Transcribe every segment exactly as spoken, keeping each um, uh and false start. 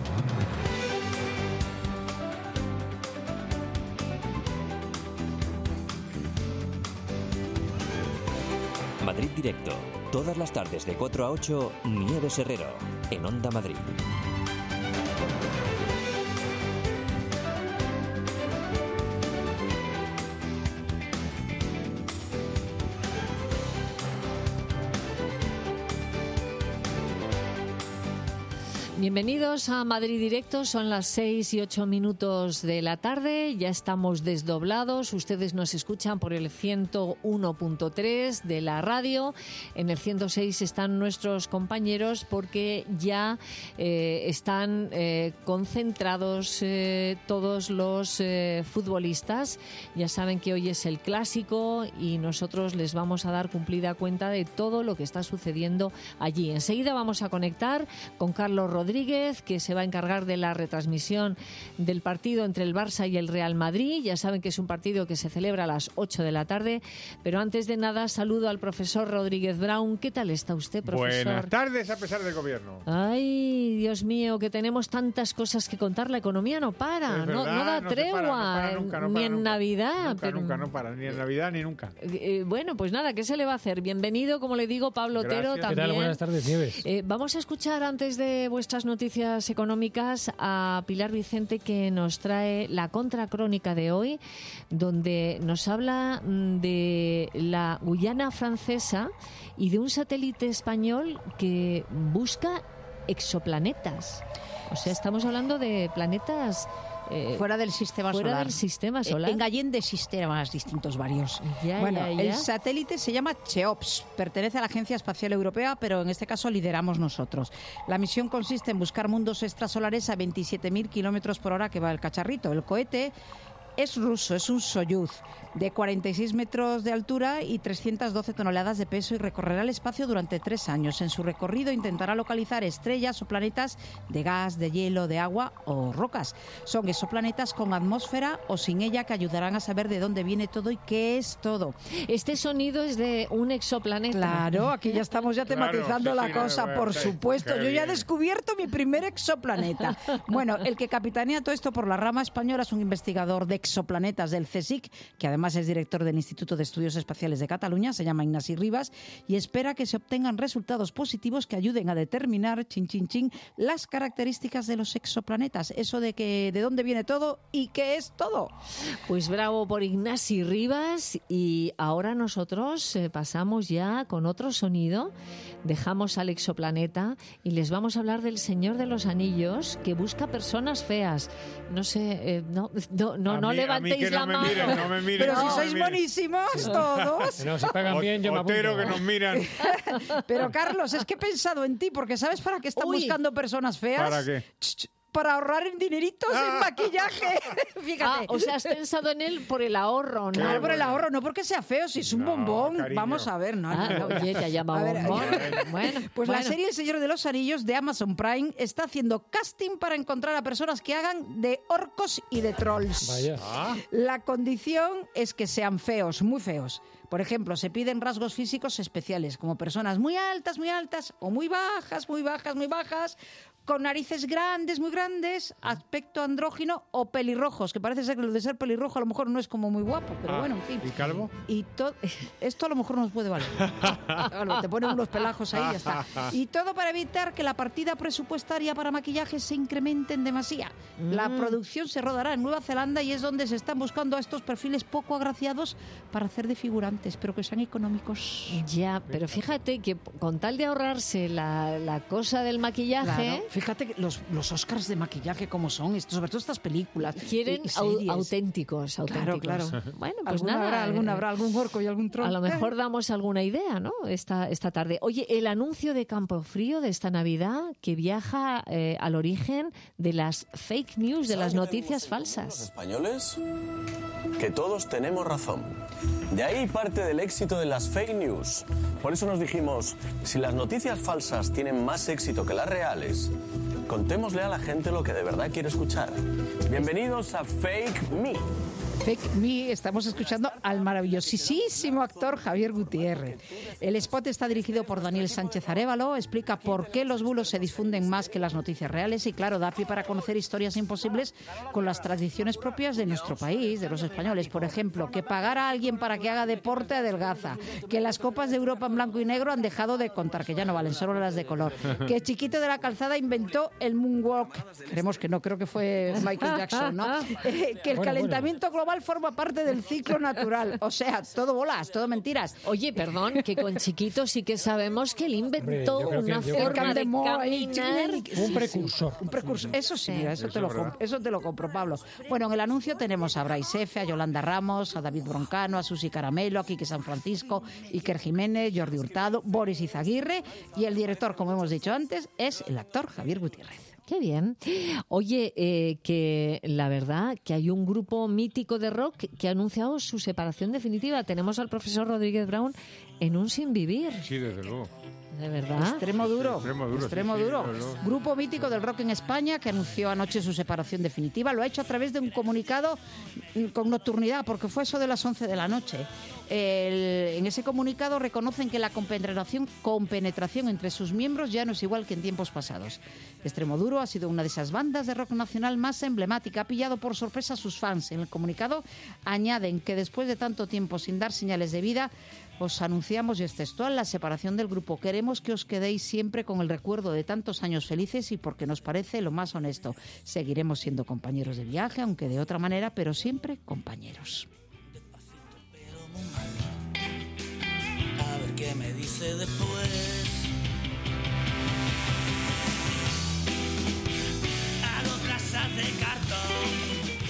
Madrid Directo. Todas las tardes de cuatro a ocho, Nieves Herrero, en Onda Madrid. Bienvenidos a Madrid Directo, son las seis y ocho minutos de la tarde, ya estamos desdoblados, ustedes nos escuchan por el ciento uno punto tres de la radio, en el ciento seis están nuestros compañeros porque ya eh, están eh, concentrados eh, todos los eh, futbolistas, ya saben que hoy es el clásico y nosotros les vamos a dar cumplida cuenta de todo lo que está sucediendo allí. Enseguida vamos a conectar con Carlos Rodríguez, que se va a encargar de la retransmisión del partido entre el Barça y el Real Madrid. Ya saben que es un partido que se celebra a las ocho de la tarde, pero antes de nada saludo al profesor Rodríguez Brown. ¿Qué tal está usted, profesor? Buenas tardes a pesar del gobierno. Ay, Dios mío, que tenemos tantas cosas que contar. La economía no para, verdad, no, no da no tregua, para, no para nunca, no ni para en nunca. Navidad. Nunca, pero... nunca, no para, ni en Navidad ni nunca. Eh, bueno, pues nada, ¿qué se le va a hacer? Bienvenido, como le digo, Pablo Otero también. ¿Qué tal? Buenas tardes, Nieves. Eh, vamos a escuchar antes de vuestras noticias económicas a Pilar Vicente, que nos trae la contracrónica de hoy, donde nos habla de la Guyana francesa y de un satélite español que busca exoplanetas. O sea, estamos hablando de planetas Eh, fuera del sistema fuera solar. del sistema solar. Eh, engallén de sistemas distintos varios. Ya, bueno, ya, ya. el satélite se llama CHEOPS, pertenece a la Agencia Espacial Europea, pero en este caso lideramos nosotros. La misión consiste en buscar mundos extrasolares a veintisiete mil kilómetros por hora que va el cacharrito. El cohete es ruso, es un Soyuz de cuarenta y seis metros de altura y trescientas doce toneladas de peso y recorrerá el espacio durante tres años. En su recorrido intentará localizar estrellas o planetas de gas, de hielo, de agua o rocas. Son exoplanetas con atmósfera o sin ella que ayudarán a saber de dónde viene todo y qué es todo. Este sonido es de un exoplaneta. Claro, aquí ya estamos ya tematizando Claro, sí, la sí, cosa, bueno, por sí, supuesto. qué Yo ya he bien. descubierto mi primer exoplaneta. Bueno, el que capitanea todo esto por la rama española es un investigador de exoplanetas del CSIC, que además es director del Instituto de Estudios Espaciales de Cataluña, se llama Ignasi Rivas, y espera que se obtengan resultados positivos que ayuden a determinar, chin, chin, chin, las características de los exoplanetas. Eso de que de dónde viene todo y qué es todo. Pues bravo por Ignasi Rivas, y ahora nosotros eh, pasamos ya con otro sonido, dejamos al exoplaneta y les vamos a hablar del Señor de los Anillos, que busca personas feas. No sé, eh, no, no, no, A no mí- levantéis a mí que la no me mano. miren, no me miren, Pero no si me sois miren. buenísimos todos. No, si pagan bien, yo me apunto. Otero, que nos miran. Pero Carlos, es que he pensado en ti, porque ¿sabes para qué están Uy. buscando personas feas? ¿Para qué? Ch, ch, Para ahorrar en dineritos en maquillaje. Ah, Fíjate. o sea, has pensado en él por el ahorro, ¿no? Claro, Qué por el bueno. ahorro, no porque sea feo, si es un No, bombón. cariño. Vamos a ver, no, Ah, no, no. oye, te ha llamado A ver, bombón. Bueno, Pues la bueno. serie El Señor de los Anillos de Amazon Prime está haciendo casting para encontrar a personas que hagan de orcos y de trolls. Vaya. Ah, La condición es que sean feos, muy feos. Por ejemplo, se piden rasgos físicos especiales, como personas muy altas, muy altas, o muy bajas, muy bajas, muy bajas, con narices grandes, muy grandes, aspecto andrógino o pelirrojos, que parece ser que lo de ser pelirrojo a lo mejor no es como muy guapo, pero ah, bueno, en fin. ¿Y calvo? Y to- esto a lo mejor nos puede valer. Claro, te ponen unos pelajos ahí y ya está. Y todo para evitar que la partida presupuestaria para maquillaje se incremente en demasía. La Mm. producción se rodará en Nueva Zelanda y es donde se están buscando a estos perfiles poco agraciados para hacer de figurantes, pero que sean económicos. Ya, pero fíjate que con tal de ahorrarse la, la cosa del maquillaje, Claro. Fíjate que los, los Oscars de maquillaje como son, esto, sobre todo estas películas. quieren y- y au- series. auténticos, auténticos. Claro, claro. Bueno, pues Alguna nada. habrá, alguna eh, habrá, algún orco y algún troll. A lo mejor damos alguna idea, ¿no? Esta, esta tarde. Oye, el anuncio de Campofrío de esta Navidad que viaja eh, al origen de las fake news, de las noticias Los falsas. españoles, que todos tenemos razón. De ahí parte del éxito de las fake news. Por eso nos dijimos, si las noticias falsas tienen más éxito que las reales, contémosle a la gente lo que de verdad quiere escuchar. Bienvenidos a Fake Me. Fake Me, estamos escuchando al maravillosísimo actor Javier Gutiérrez. El spot está dirigido por Daniel Sánchez Arévalo, explica por qué los bulos se difunden más que las noticias reales y, claro, da pie para conocer historias imposibles con las tradiciones propias de nuestro país, de los españoles. Por ejemplo, que pagar a alguien para que haga deporte adelgaza, que las copas de Europa en blanco y negro han dejado de contar, que ya no valen, solo las de color, que Chiquito de la Calzada inventó el moonwalk, creemos que no, creo que fue Michael Jackson, ¿no? Eh, que el bueno, calentamiento bueno. global forma parte del ciclo natural. O sea, todo bolas, todo mentiras. Oye, perdón, que con Chiquito sí que sabemos que él inventó Hombre, yo creo una que- yo forma de creo que- caminar. Un precursor. Un precursor. Eso sí, mira, eso, Eso te lo, es verdad. com- eso te lo compro, Pablo. Bueno, en el anuncio tenemos a Brais Efe, a Yolanda Ramos, a David Broncano, a Susi Caramelo, a Quique San Francisco, Iker Jiménez, Jordi Hurtado, Boris Izaguirre, y el director, como hemos dicho antes, es el actor Javier Gutiérrez. Qué bien. Oye, eh, que la verdad que hay un grupo mítico de rock que ha anunciado su separación definitiva. Tenemos al profesor Rodríguez Brown en un sin vivir. Sí, desde luego. De verdad. Extremo duro. Extremo duro, Extremo sí, sí, duro. desde luego. Grupo mítico del rock en España que anunció anoche su separación definitiva. Lo ha hecho a través de un comunicado mm, con nocturnidad, porque fue eso de las once de la noche. El- en ese comunicado reconocen que la compenetración, compenetración entre sus miembros ya no es igual que en tiempos pasados. Extremo duro ha sido una de esas bandas de rock nacional más emblemática. Ha pillado por sorpresa a sus fans. En el comunicado añaden que después de tanto tiempo sin dar señales de vida, os anunciamos, y es textual, la separación del grupo. Queremos que os quedéis siempre con el recuerdo de tantos años felices y porque nos parece lo más honesto. Seguiremos siendo compañeros de viaje, aunque de otra manera, pero siempre compañeros. A ver qué me dice después. Hago casas de cartón.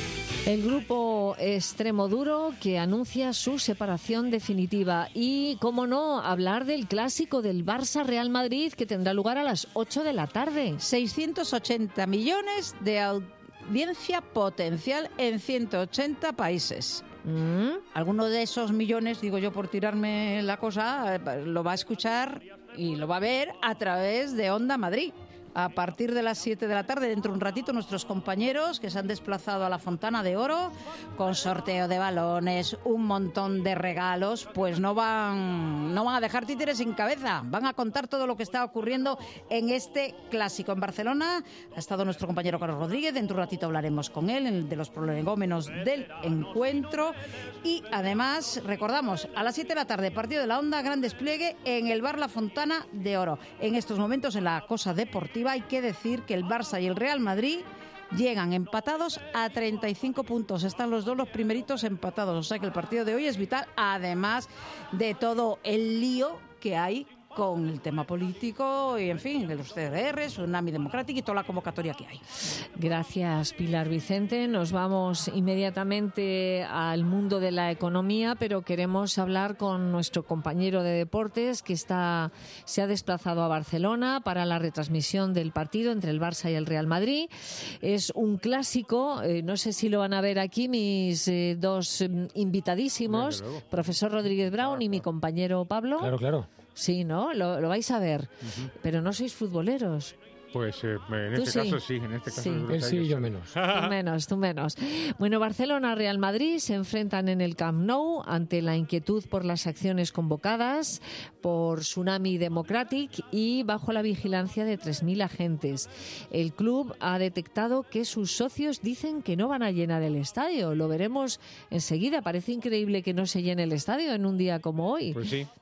El grupo Extremo Duro que anuncia su separación definitiva. Y, cómo no, hablar del clásico del Barça Real Madrid que tendrá lugar a las ocho de la tarde. seiscientos ochenta millones de audiencia potencial en ciento ochenta países. ¿Mm? Alguno de esos millones, digo yo por tirarme la cosa, eh, lo va a escuchar y lo va a ver a través de Onda Madrid. A partir de las siete de la tarde, dentro de un ratito, nuestros compañeros que se han desplazado a la Fontana de Oro con sorteo de balones, un montón de regalos, pues no van, no van a dejar títeres sin cabeza. Van a contar todo lo que está ocurriendo en este clásico. En Barcelona ha estado nuestro compañero Carlos Rodríguez. Dentro de un ratito hablaremos con él el de los prolegómenos del encuentro. Y además, recordamos, a las siete de la tarde, partido de la Onda, gran despliegue en el bar La Fontana de Oro. En estos momentos, en la cosa deportiva, hay que decir que el Barça y el Real Madrid llegan empatados a treinta y cinco puntos. Están los dos los primeritos empatados. O sea que el partido de hoy es vital, además de todo el lío que hay con el tema político y, en fin, de los C D R, Tsunami Democrático y toda la convocatoria que hay. Gracias, Pilar Vicente. Nos vamos inmediatamente al mundo de la economía, pero queremos hablar con nuestro compañero de deportes que está, se ha desplazado a Barcelona para la retransmisión del partido entre el Barça y el Real Madrid. Es un clásico, eh, no sé si lo van a ver aquí mis eh, dos eh, invitadísimos, Desde luego. profesor Rodríguez Brown y mi compañero Pablo. Claro, claro. Sí, ¿no? Lo, lo vais a ver. Pero no sois futboleros. Pues eh, en Tú este sí. caso sí, en este caso Sí. seguro Él que hay sí que y yo ser. menos. Tú menos, tú menos. Bueno, Barcelona, Real Madrid se enfrentan en el Camp Nou ante la inquietud por las acciones convocadas por Tsunami Democratic y bajo la vigilancia de tres mil agentes. El club ha detectado que sus socios dicen que no van a llenar el estadio. Lo veremos enseguida. Parece increíble que no se llene el estadio en un día como hoy. Pues sí.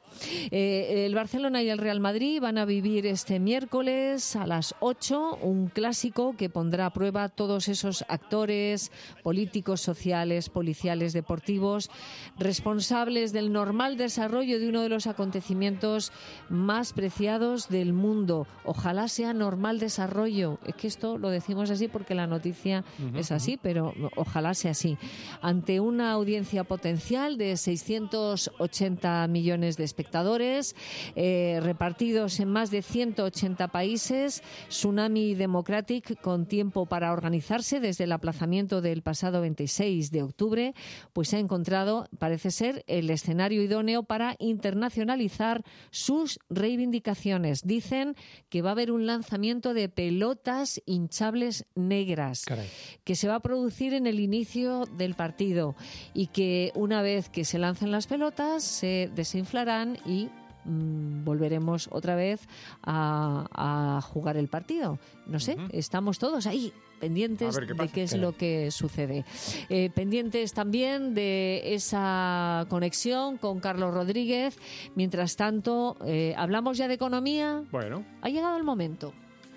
Eh, el Barcelona y el Real Madrid van a vivir este miércoles a las ocho un clásico que pondrá a prueba todos esos actores políticos, sociales, policiales, deportivos, responsables del normal desarrollo de uno de los acontecimientos más preciados del mundo. Ojalá sea normal desarrollo. Es que esto lo decimos así porque la noticia es así, pero ojalá sea así. Ante una audiencia potencial de seiscientos ochenta millones de espectadores, espectadores, eh, repartidos en más de ciento ochenta países. Tsunami Democratic, con tiempo para organizarse desde el aplazamiento del pasado veintiséis de octubre, pues ha encontrado, parece ser, el escenario idóneo para internacionalizar sus reivindicaciones. Dicen que va a haber un lanzamiento de pelotas hinchables negras. Caray. Que se va a producir en el inicio del partido y que una vez que se lancen las pelotas se desinflarán y mmm, volveremos otra vez a, a jugar el partido. No sé, uh-huh. estamos todos ahí pendientes qué de qué es Caray. lo que sucede. Eh, pendientes también de esa conexión con Carlos Rodríguez. Mientras tanto, eh, ¿hablamos ya de economía? Bueno. Ha llegado el momento.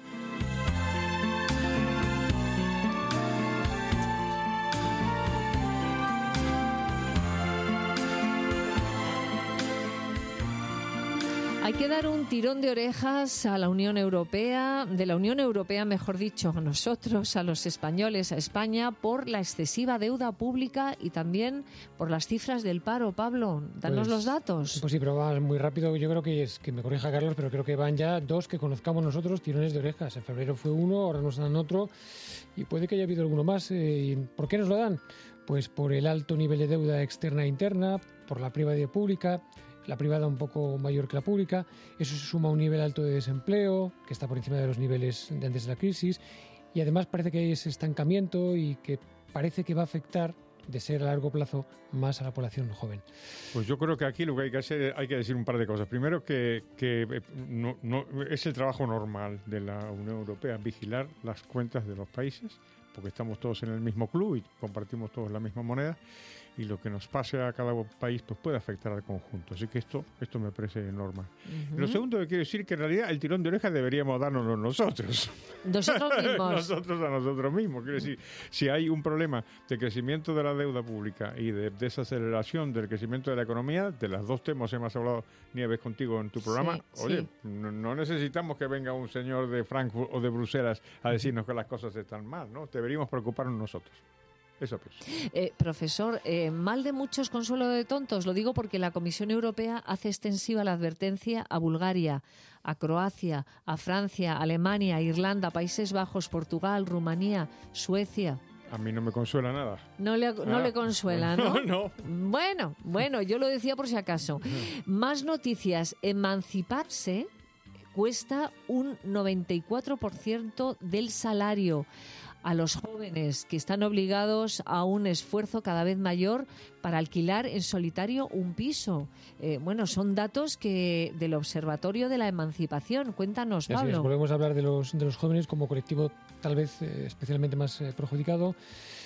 Hay que dar un tirón de orejas a la Unión Europea, de la Unión Europea, mejor dicho, a nosotros, a los españoles, a España, por la excesiva deuda pública y también por las cifras del paro. Pablo, danos pues, los datos. Pues sí, pero va muy rápido. Yo creo que es que me corrija Carlos, pero creo que van ya dos que conozcamos nosotros, tirones de orejas. En febrero fue uno, ahora nos dan otro y puede que haya habido alguno más. Eh, ¿Por qué nos lo dan? Pues por el alto nivel de deuda externa e interna, por la privada pública, la privada un poco mayor que la pública. Eso se suma a un nivel alto de desempleo, que está por encima de los niveles de antes de la crisis, y además parece que hay ese estancamiento y que parece que va a afectar, de ser a largo plazo, más a la población joven. Pues yo creo que aquí lo que hay que hacer, hay que decir un par de cosas. Primero, que, que no, no, es el trabajo normal de la Unión Europea, vigilar las cuentas de los países, porque estamos todos en el mismo club y compartimos todos la misma moneda, y lo que nos pase a cada país pues puede afectar al conjunto. Así que esto esto me parece normal. Uh-huh. Lo segundo que quiero decir que en realidad el tirón de orejas deberíamos darnos nosotros. Nosotros mismos. Nosotros a nosotros mismos. Quiero decir, si hay un problema de crecimiento de la deuda pública y de desaceleración del crecimiento de la economía, de las dos temas hemos hablado, Nieves, contigo en tu programa, sí, oye, sí. No, no necesitamos que venga un señor de Frankfurt o de Bruselas a decirnos que las cosas están mal, ¿no? Deberíamos preocuparnos nosotros. Eso pues. Eh, profesor, eh, mal de muchos, consuelo de tontos. Lo digo porque la Comisión Europea hace extensiva la advertencia a Bulgaria, a Croacia, a Francia, Alemania, Irlanda, Países Bajos, Portugal, Rumanía, Suecia. A mí no me consuela nada. No le, no ah, le consuela, ¿no? No. Bueno, bueno, yo lo decía por si acaso. Más noticias. Emanciparse cuesta un noventa y cuatro por ciento del salario a los jóvenes, que están obligados a un esfuerzo cada vez mayor para alquilar en solitario un piso. Eh, bueno, son datos que del Observatorio de la Emancipación. Cuéntanos, Pablo. Así es, volvemos a hablar de los, de los jóvenes como colectivo tal vez eh, especialmente más eh, perjudicado.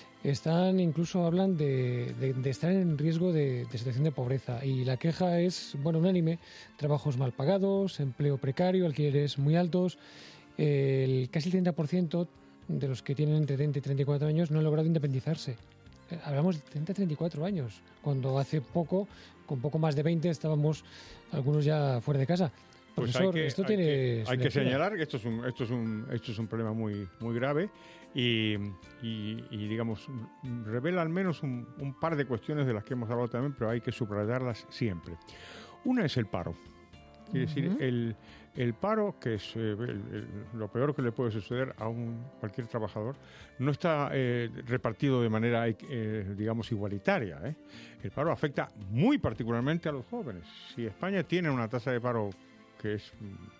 Están, incluso hablan de, de, de estar en riesgo de, de situación de pobreza, y la queja es, bueno, unánime: trabajos mal pagados, empleo precario, alquileres muy altos. Eh, el, casi el treinta por ciento de los que tienen entre treinta y treinta y cuatro años no han logrado independizarse. Hablamos de treinta a treinta y cuatro años, cuando hace poco, con poco más de veinte, estábamos algunos ya fuera de casa. Pues Profesor, hay que, esto hay tiene que, hay que señalar que esto es un esto es un esto es un problema muy muy grave y, y, y digamos revela al menos un, un par de cuestiones de las que hemos hablado también, pero hay que subrayarlas siempre. Una es el paro. Quiere uh-huh. decir, el, el paro, que es eh, el, el, lo peor que le puede suceder a un cualquier trabajador, no está eh, repartido de manera, eh, digamos, igualitaria. ¿eh? El paro afecta muy particularmente a los jóvenes. Si España tiene una tasa de paro que es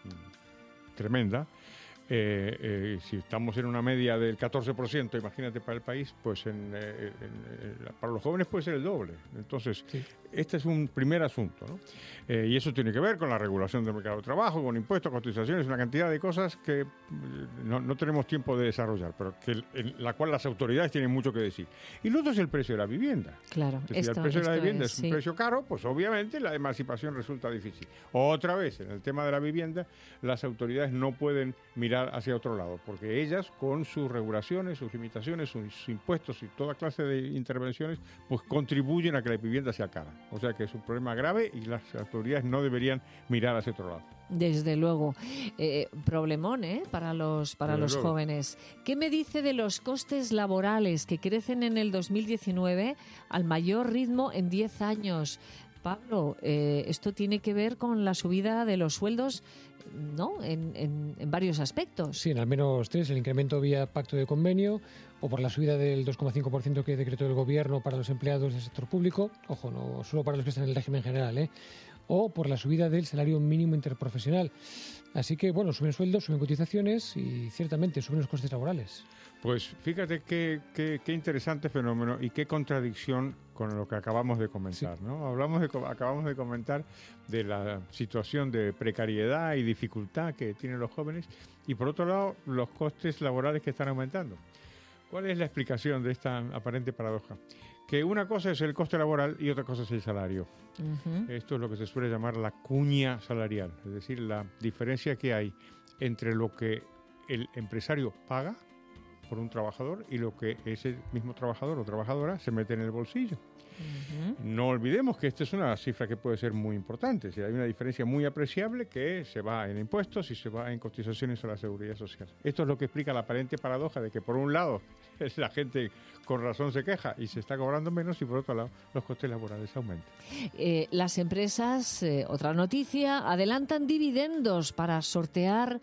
mm, tremenda, eh, eh, si estamos en una media del catorce por ciento, imagínate para el país, pues en, eh, en, en, para los jóvenes puede ser el doble. Entonces, sí. Este es un primer asunto, ¿no? Eh, y eso tiene que ver con la regulación del mercado de trabajo, con impuestos, cotizaciones, una cantidad de cosas que no, no tenemos tiempo de desarrollar, pero que en la cual las autoridades tienen mucho que decir. Y lo otro es el precio de la vivienda. Claro. Si el precio de la vivienda es, es un sí. precio caro, pues obviamente la emancipación resulta difícil. Otra vez, en el tema de la vivienda, las autoridades no pueden mirar hacia otro lado, porque ellas, con sus regulaciones, sus limitaciones, sus impuestos y toda clase de intervenciones, pues contribuyen a que la vivienda sea cara. O sea que es un problema grave y las autoridades no deberían mirar hacia otro lado. Desde luego. Eh, problemón, ¿eh? Para los, para Desde los luego. jóvenes. ¿Qué me dice de los costes laborales que crecen en el dos mil diecinueve al mayor ritmo en diez años? Pablo, eh, esto tiene que ver con la subida de los sueldos, ¿no? En, en, en varios aspectos. Sí, en al menos tres, el incremento vía pacto de convenio o por la subida del dos coma cinco por ciento que decretó el Gobierno para los empleados del sector público, ojo, no solo para los que están en el régimen general, ¿eh? O por la subida del salario mínimo interprofesional. Así que, bueno, suben sueldos, suben cotizaciones y ciertamente suben los costes laborales. Pues fíjate qué, qué, qué interesante fenómeno y qué contradicción con lo que acabamos de comentar, sí. ¿no? Hablamos de, acabamos de comentar de la situación de precariedad y dificultad que tienen los jóvenes y, por otro lado, los costes laborales que están aumentando. ¿Cuál es la explicación de esta aparente paradoja? Que una cosa es el coste laboral y otra cosa es el salario. Uh-huh. Esto es lo que se suele llamar la cuña salarial, es decir, la diferencia que hay entre lo que el empresario paga por un trabajador y lo que ese mismo trabajador o trabajadora se mete en el bolsillo. Uh-huh. No olvidemos que esta es una cifra que puede ser muy importante. Si hay una diferencia muy apreciable que se va en impuestos y se va en cotizaciones a la seguridad social. Esto es lo que explica la aparente paradoja de que por un lado la gente con razón se queja y se está cobrando menos y por otro lado los costes laborales aumentan. Eh, las empresas, eh, otra noticia, adelantan dividendos para sortear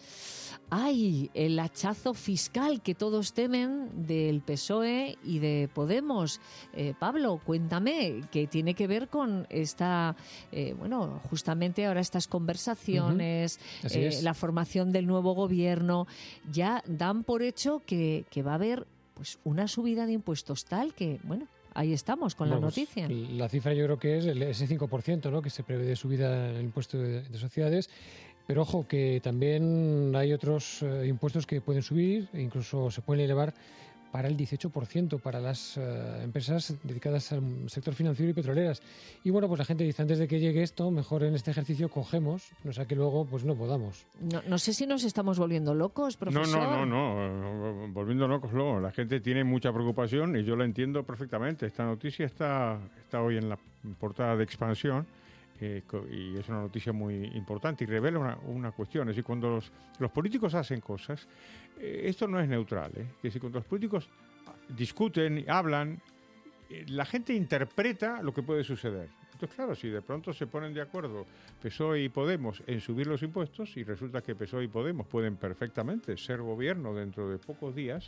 ay, el hachazo fiscal que todos temen del P S O E y de Podemos. Eh, Pablo, cuéntame, ¿qué tiene que ver con esta, eh, bueno, justamente ahora estas conversaciones, uh-huh. eh, la formación del nuevo gobierno? Ya dan por hecho que, que va a haber pues una subida de impuestos tal que, bueno, ahí estamos con bueno, la noticia. Pues, la cifra yo creo que es el, ese cinco por ciento, ¿no?, que se prevé de subida en el impuesto de, de sociedades. Pero ojo, que también hay otros eh, impuestos que pueden subir e incluso se pueden elevar para el dieciocho por ciento para las uh, empresas dedicadas al sector financiero y petroleras. Y bueno, pues la gente dice, antes de que llegue esto, mejor en este ejercicio cogemos, no sea que luego pues no podamos. No, no sé si nos estamos volviendo locos, profesor. No, no, no, no, volviendo locos luego. La gente tiene mucha preocupación y yo la entiendo perfectamente. Esta noticia está, está hoy en la portada de Expansión. Eh, y es una noticia muy importante y revela una, una cuestión. Es decir, cuando los, los políticos hacen cosas, eh, esto no es neutral. ¿eh? Es decir, cuando los políticos discuten, hablan, eh, la gente interpreta lo que puede suceder. Entonces, claro, si de pronto se ponen de acuerdo P S O E y Podemos en subir los impuestos y resulta que P S O E y Podemos pueden perfectamente ser gobierno dentro de pocos días,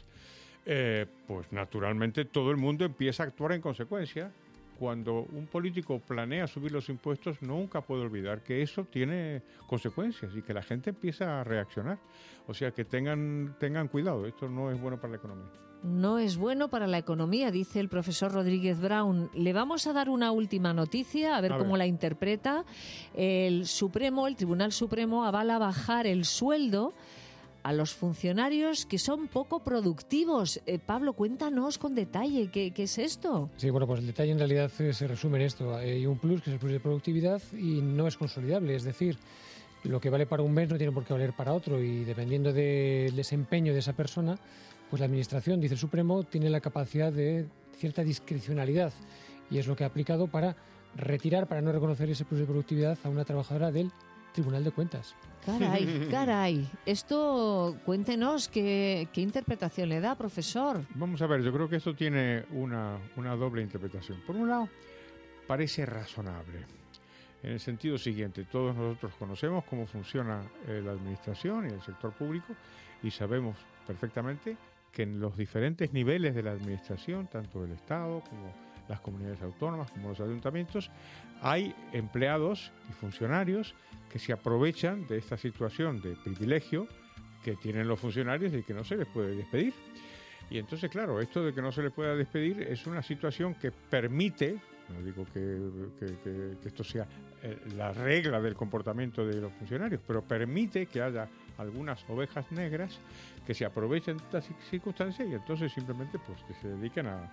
eh, pues naturalmente todo el mundo empieza a actuar en consecuencia. Cuando un político planea subir los impuestos, nunca puede olvidar que eso tiene consecuencias y que la gente empieza a reaccionar. O sea, que tengan, tengan cuidado, esto no es bueno para la economía. No es bueno para la economía, dice el profesor Rodríguez Brown. Le vamos a dar una última noticia, a ver a cómo ver. la interpreta. El Supremo, el Tribunal Supremo, avala bajar el sueldo a los funcionarios que son poco productivos. Eh, Pablo, cuéntanos con detalle, ¿qué, ¿qué es esto? Sí, bueno, pues el detalle en realidad se resume en esto. Hay un plus, que es el plus de productividad, y no es consolidable. Es decir, lo que vale para un mes no tiene por qué valer para otro, y dependiendo del desempeño de esa persona, pues la Administración, dice el Supremo, tiene la capacidad de cierta discrecionalidad, y es lo que ha aplicado para retirar, para no reconocer ese plus de productividad a una trabajadora del Tribunal de Cuentas. Caray, caray. Esto, cuéntenos, ¿qué, qué interpretación le da, profesor? Vamos a ver, yo creo que esto tiene una, una doble interpretación. Por un lado, parece razonable, en el sentido siguiente: todos nosotros conocemos cómo funciona eh, la administración y el sector público y sabemos perfectamente que en los diferentes niveles de la administración, tanto del Estado como las comunidades autónomas, como los ayuntamientos, hay empleados y funcionarios que se aprovechan de esta situación de privilegio que tienen los funcionarios y que no se les puede despedir. Y entonces, claro, esto de que no se les pueda despedir es una situación que permite, no digo que, que, que, que esto sea eh, la regla del comportamiento de los funcionarios, pero permite que haya algunas ovejas negras que se aprovechen de estas circunstancias y entonces simplemente pues que se dediquen a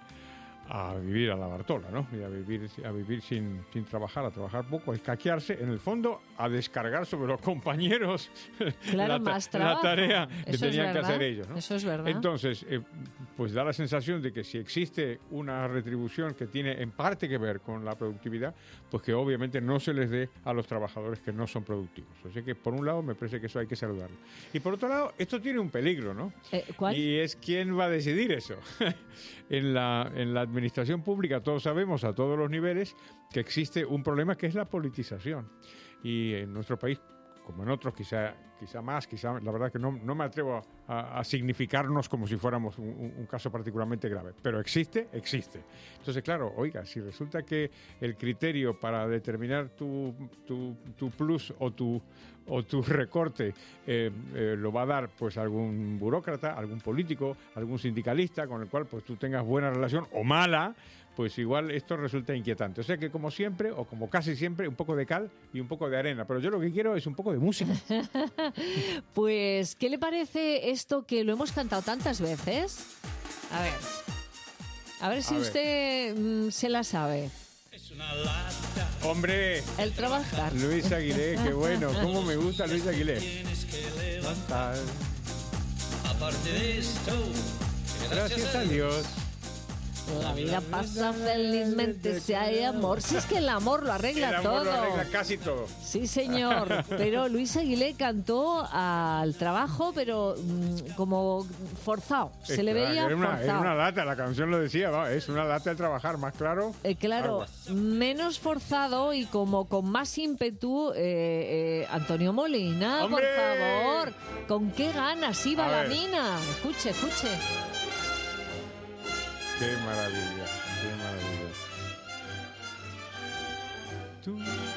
a vivir a la Bartola, ¿no? Y a vivir, a vivir sin, sin trabajar, a trabajar poco, a escaquearse, en el fondo, a descargar sobre los compañeros claro, la, más la tarea que Eso tenían que hacer ellos, ¿no? Eso es verdad. Entonces, eh, pues da la sensación de que si existe una retribución que tiene en parte que ver con la productividad, pues que obviamente no se les dé a los trabajadores que no son productivos. O sea que, por un lado, me parece que eso hay que saludarlo. Y por otro lado, esto tiene un peligro, ¿no? Eh, ¿Cuál? Y es quién va a decidir eso. en la, en la administración pública todos sabemos a todos los niveles que existe un problema que es la politización. Y en nuestro país, como en otros, quizá, quizá más, quizá, la verdad que no, no me atrevo a, a significarnos como si fuéramos un, un caso particularmente grave, pero existe, existe. Entonces, claro, oiga, si resulta que el criterio para determinar tu, tu, tu plus o tu, o tu recorte eh, eh, lo va a dar pues algún burócrata, algún político, algún sindicalista con el cual pues tú tengas buena relación o mala, pues igual esto resulta inquietante. O sea que como siempre, o como casi siempre, un poco de cal y un poco de arena. Pero yo lo que quiero es un poco de música. Pues, ¿qué le parece esto que lo hemos cantado tantas veces? A ver. A ver si A ver. usted mm, se la sabe. Es una lata. ¡Hombre! El trabajar. Luis Aguilé, qué bueno. ¿Cómo me gusta Luis Aguilé? Tienes que levantar. Aparte de esto, Gracias a Dios. La vida pasa felizmente si hay amor. Si es que el amor lo arregla El amor todo. lo arregla casi todo. Sí, señor. Pero Luis Aguilé cantó al trabajo, pero mm, como forzado. Se Es le claro, veía era una, forzado. era una lata, la canción lo decía, va, es una lata de trabajar, más claro. Eh, claro, agua. menos forzado y como con más ímpetu, eh, eh, Antonio Molina, ¡Hombre! por favor. ¿Con qué ganas iba A la ver. mina? Escuche, escuche. Qué maravilla, qué maravilla. Tú.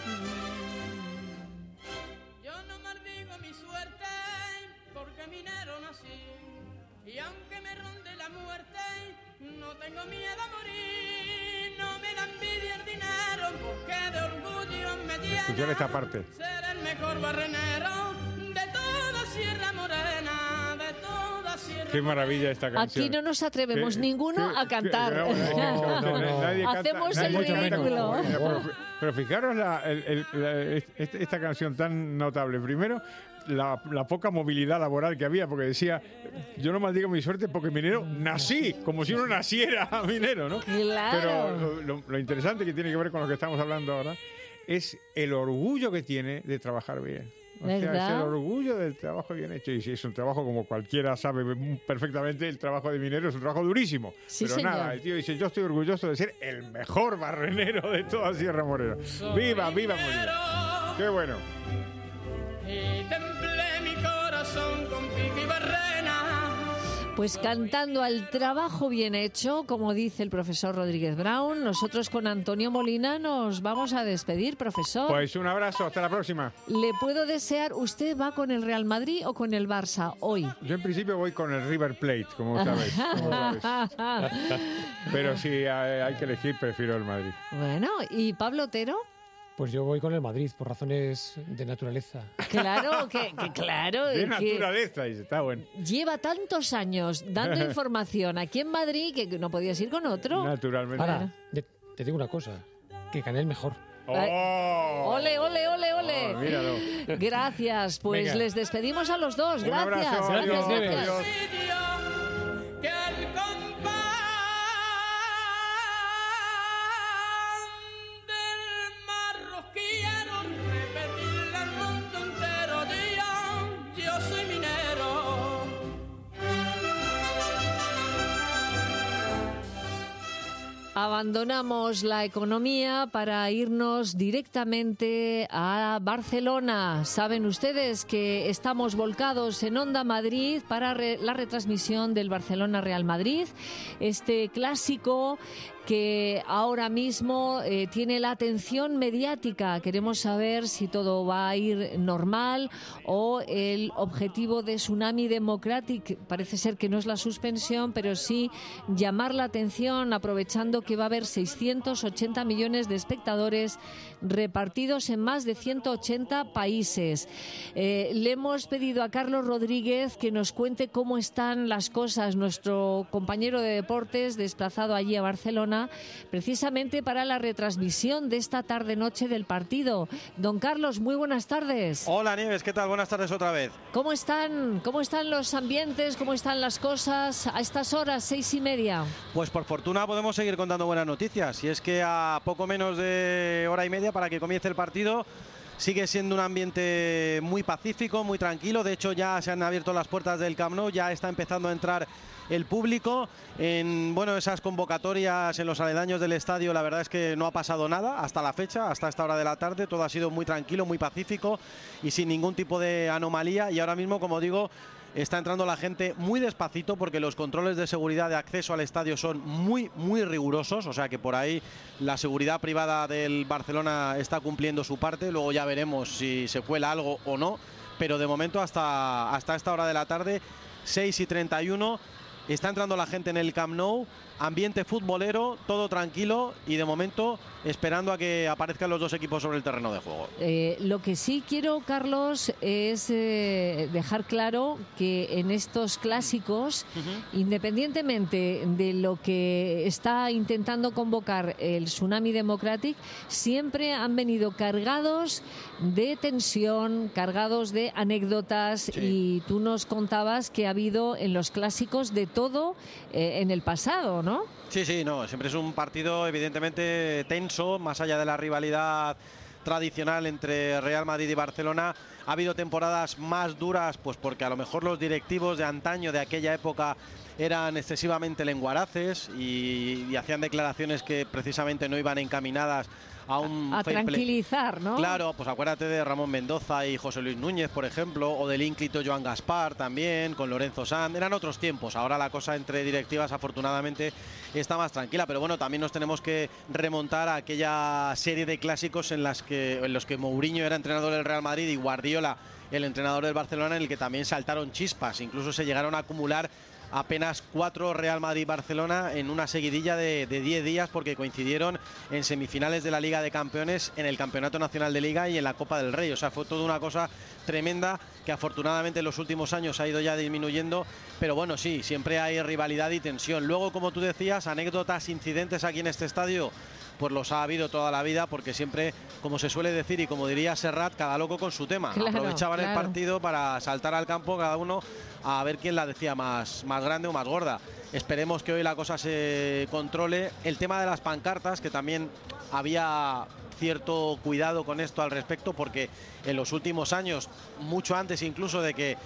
Yo no maldigo mi suerte porque minero nací. Y aunque me ronde la muerte, no tengo miedo a morir. No me da envidia el dinero porque de orgullo me llena. Escuchar esta parte. Ser el mejor barrenero de toda Sierra Morena, de toda Sierra Qué maravilla esta canción. Aquí no nos atrevemos ¿Qué- ninguno qué- a cantar. qué- no, no, no, no. nadie canta- Hacemos nadie el canta ridículo. como ella, Pero, pero fijaros la, el- el- la- est- esta canción tan notable. Primero, la, la poca movilidad laboral que había, porque decía, yo no maldigo mi suerte porque minero nací, como si uno naciera minero, ¿no? Claro. Pero lo, lo- lo interesante que tiene que ver con lo que estamos hablando ahora es el orgullo que tiene de trabajar bien. O sea, es ¿Verdad? el orgullo del trabajo bien hecho. Y si es un trabajo como cualquiera sabe perfectamente, el trabajo de minero es un trabajo durísimo. Sí, Pero señor. nada, el tío dice, yo estoy orgulloso de ser el mejor barrenero de toda Sierra Morena. ¡Viva, viva Molina! ¡Qué bueno! Y templé mi corazón con pico y barrena. Pues cantando al trabajo bien hecho, como dice el profesor Rodríguez Brown, nosotros con Antonio Molina nos vamos a despedir, profesor. Pues un abrazo, hasta la próxima. Le puedo desear, ¿usted va con el Real Madrid o con el Barça hoy? Yo en principio voy con el River Plate, como sabes. como sabes. Pero si hay, hay que elegir, prefiero el Madrid. Bueno, ¿y Pablo Otero? Pues yo voy con el Madrid por razones de naturaleza. Claro, que, que claro, De que naturaleza, dice, está bueno. lleva tantos años dando información aquí en Madrid que no podías ir con otro. Naturalmente. Ahora, de- te digo una cosa, que gané el mejor. ¡Oh! Ole, ole, ole, ole. Oh, míralo. Gracias, pues Venga. les despedimos a los dos. Un Gracias, abrazo, gracias, adiós, gracias. adiós. Sitio que el compás del marroquillero repetirle al mundo entero. Yo, yo soy minero. Abandonamos la economía para irnos directamente a Barcelona. Saben ustedes que estamos volcados en Onda Madrid para re- la retransmisión del Barcelona Real Madrid, este clásico que ahora mismo eh, tiene la atención mediática. Queremos saber si todo va a ir normal o el objetivo de Tsunami Democratic parece ser que no es la suspensión, pero sí llamar la atención aprovechando que va a haber seiscientos ochenta millones de espectadores repartidos en más de ciento ochenta países. Eh, le hemos pedido a Carlos Rodríguez que nos cuente cómo están las cosas, nuestro compañero de deportes desplazado allí a Barcelona, precisamente para la retransmisión de esta tarde-noche del partido. Don Carlos, muy buenas tardes. Hola Nieves, ¿qué tal? Buenas tardes otra vez. ¿Cómo están? ¿Cómo están los ambientes? ¿Cómo están las cosas a estas horas, seis y media? Pues por fortuna podemos seguir contando buenas noticias. Y es que a poco menos de hora y media para que comience el partido Sigue siendo un ambiente muy pacífico, muy tranquilo. De hecho, ya se han abierto las puertas del Camp Nou, ya está empezando a entrar el público. En bueno, esas convocatorias en los aledaños del estadio, la verdad es que no ha pasado nada hasta la fecha, hasta esta hora de la tarde. Todo ha sido muy tranquilo, muy pacífico y sin ningún tipo de anomalía. Y ahora mismo, como digo, está entrando la gente muy despacito porque los controles de seguridad de acceso al estadio son muy, muy rigurosos. O sea que por ahí la seguridad privada del Barcelona está cumpliendo su parte. Luego ya veremos si se cuela algo o no. Pero de momento hasta, hasta esta hora de la tarde, seis y treinta y uno, está entrando la gente en el Camp Nou. Ambiente futbolero, todo tranquilo y de momento esperando a que aparezcan los dos equipos sobre el terreno de juego. Eh, lo que sí quiero, Carlos, es eh, dejar claro que en estos clásicos, uh-huh. independientemente de lo que está intentando convocar el Tsunami Democratic, siempre han venido cargados de tensión, cargados de anécdotas, sí. Y tú nos contabas que ha habido en los clásicos de todo eh, en el pasado, ¿no? Sí, sí, no, siempre es un partido evidentemente tenso, más allá de la rivalidad tradicional entre Real Madrid y Barcelona. Ha habido temporadas más duras, pues porque a lo mejor los directivos de antaño, de aquella época, eran excesivamente lenguaraces y, y hacían declaraciones que precisamente no iban encaminadas a un a tranquilizar, ¿no? Claro, pues acuérdate de Ramón Mendoza y José Luis Núñez, por ejemplo, o del ínclito Joan Gaspar también, con Lorenzo Sanz. Eran otros tiempos. Ahora la cosa entre directivas, afortunadamente, está más tranquila. Pero bueno, también nos tenemos que remontar a aquella serie de clásicos en las que en los que Mourinho era entrenador del Real Madrid y Guardiola el entrenador del Barcelona, en el que también saltaron chispas. Incluso se llegaron a acumular apenas cuatro Real Madrid-Barcelona en una seguidilla de diez días, porque coincidieron en semifinales de la Liga de Campeones, en el Campeonato Nacional de Liga y en la Copa del Rey. O sea, fue toda una cosa tremenda que afortunadamente en los últimos años ha ido ya disminuyendo, pero bueno, sí, siempre hay rivalidad y tensión. Luego, como tú decías, anécdotas, incidentes aquí en este estadio, pues los ha habido toda la vida, porque siempre, como se suele decir y como diría Serrat, cada loco con su tema. Claro, aprovechaban claro. el partido para saltar al campo cada uno a ver quién la decía más, más grande o más gorda. Esperemos que hoy la cosa se controle. El tema de las pancartas, que también había cierto cuidado con esto al respecto, porque en los últimos años, mucho antes incluso de que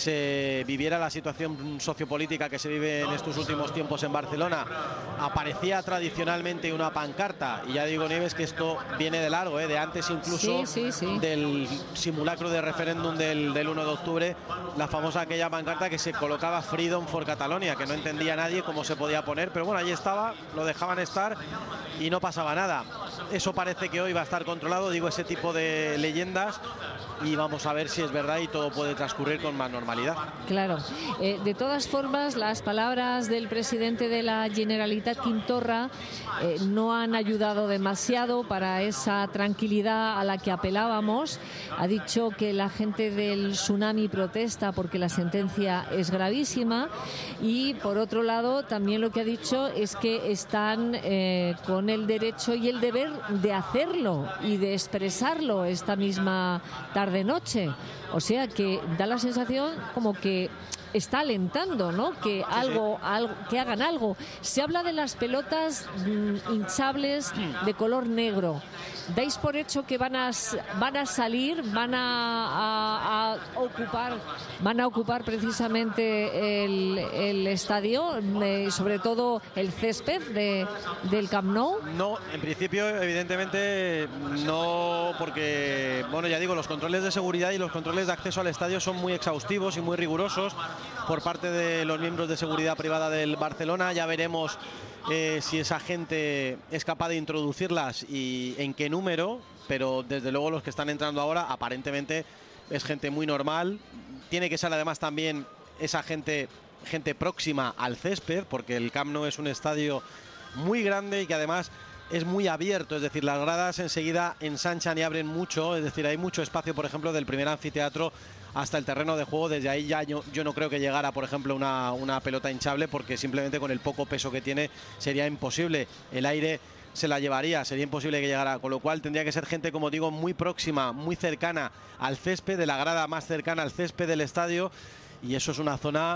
se viviera la situación sociopolítica que se vive en estos últimos tiempos en Barcelona, aparecía tradicionalmente una pancarta, y ya digo, Nieves, que esto viene de largo, ¿eh? De antes incluso sí, sí, sí. del simulacro de referéndum del, del uno de octubre, la famosa aquella pancarta que se colocaba Freedom for Catalonia, que no entendía nadie cómo se podía poner, pero bueno, ahí estaba, lo dejaban estar y no pasaba nada. Eso parece que hoy va a estar controlado, digo, ese tipo de leyendas, y vamos a ver si es verdad y todo puede transcurrir con más normalidad. Claro. Eh, de todas formas, las palabras del presidente de la Generalitat, Quim Torra, eh, no han ayudado demasiado para esa tranquilidad a la que apelábamos. Ha dicho que la gente del Tsunami protesta porque la sentencia es gravísima, y por otro lado también lo que ha dicho es que están eh, con el derecho y el deber de hacerlo y de expresarlo esta misma tarde-noche. O sea que da la sensación como que está alentando, ¿no? Que algo, algo, que hagan algo. Se habla de las pelotas mm, hinchables de color negro. ¿Dais por hecho que van a van a salir, van a, a, a ocupar, van a ocupar precisamente el, el estadio, eh, sobre todo el césped de, del Camp Nou? No, en principio, evidentemente no, porque, bueno, ya digo, los controles de seguridad y los controles de acceso al estadio son muy exhaustivos y muy rigurosos por parte de los miembros de seguridad privada del Barcelona. Ya veremos eh, si esa gente es capaz de introducirlas y en qué número, pero desde luego los que están entrando ahora aparentemente es gente muy normal. Tiene que ser además también esa gente, gente próxima al césped, porque el Camp Nou es un estadio muy grande y que además es muy abierto, es decir, las gradas enseguida ensanchan y abren mucho, es decir, hay mucho espacio, por ejemplo, del primer anfiteatro hasta el terreno de juego. Desde ahí ya yo, yo no creo que llegara, por ejemplo, una, una pelota hinchable, porque simplemente con el poco peso que tiene sería imposible. El aire se la llevaría, sería imposible que llegara, con lo cual tendría que ser gente, como digo, muy próxima, muy cercana al césped, de la grada más cercana al césped del estadio, y eso es una zona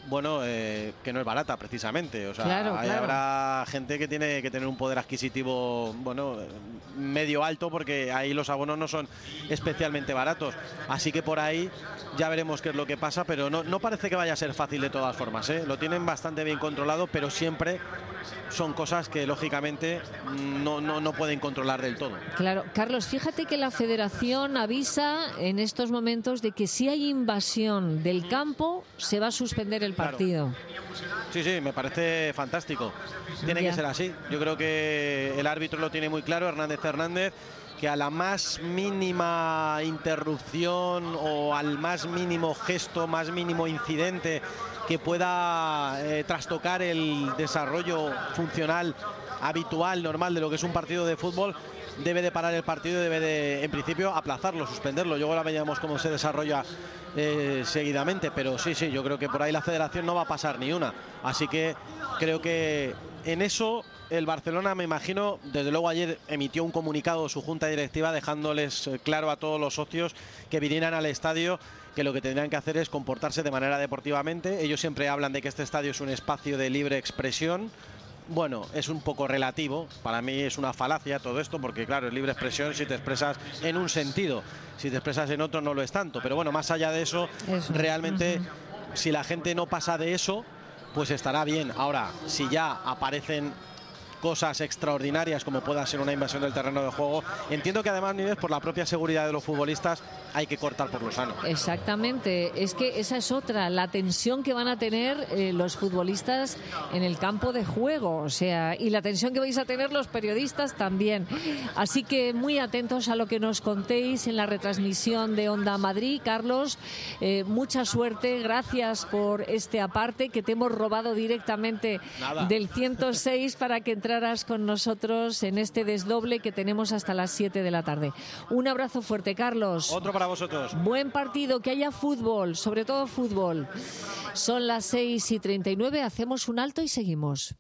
bueno, eh, que no es barata precisamente. O sea, claro, ahí claro. habrá gente que tiene que tener un poder adquisitivo, bueno, medio alto, porque ahí los abonos no son especialmente baratos. Así que por ahí ya veremos qué es lo que pasa, pero no, no parece que vaya a ser fácil de todas formas, ¿eh? Lo tienen bastante bien controlado, pero siempre son cosas que lógicamente no, no, no pueden controlar del todo. Claro, Carlos, fíjate que la Federación avisa en estos momentos de que si hay invasión del campo se va a suspender el partido. Claro. Sí, sí, me parece fantástico. Tiene Ya. que ser así. Yo creo que el árbitro lo tiene muy claro, Hernández Hernández, que a la más mínima interrupción o al más mínimo gesto, más mínimo incidente que pueda eh, trastocar el desarrollo funcional habitual, normal de lo que es un partido de fútbol, debe de parar el partido y debe de, en principio, aplazarlo, suspenderlo. Luego ahora veamos cómo se desarrolla eh, seguidamente, pero sí, sí, yo creo que por ahí la Federación no va a pasar ni una. Así que creo que en eso el Barcelona, me imagino, desde luego ayer emitió un comunicado su junta directiva dejándoles claro a todos los socios que vinieran al estadio que lo que tendrían que hacer es comportarse de manera deportivamente. Ellos siempre hablan de que este estadio es un espacio de libre expresión. Bueno, es un poco relativo, para mí es una falacia todo esto, porque claro, es libre expresión si te expresas en un sentido, si te expresas en otro no lo es tanto, pero bueno, más allá de eso, eso. realmente uh-huh. si la gente no pasa de eso, pues estará bien. Ahora, si ya aparecen cosas extraordinarias como pueda ser una invasión del terreno de juego, entiendo que además, Nieves, por la propia seguridad de los futbolistas hay que cortar por lo sano. Exactamente, es que esa es otra, la tensión que van a tener eh, los futbolistas en el campo de juego, o sea, y la tensión que vais a tener los periodistas también. Así que muy atentos a lo que nos contéis en la retransmisión de Onda Madrid. Carlos, eh, mucha suerte, gracias por este aparte que te hemos robado directamente Nada. del ciento seis para que entraras con nosotros en este desdoble que tenemos hasta las siete de la tarde. Un abrazo fuerte, Carlos. Otro para vosotros. Buen partido, que haya fútbol, sobre todo fútbol. Son las seis y treinta y nueve, hacemos un alto y seguimos.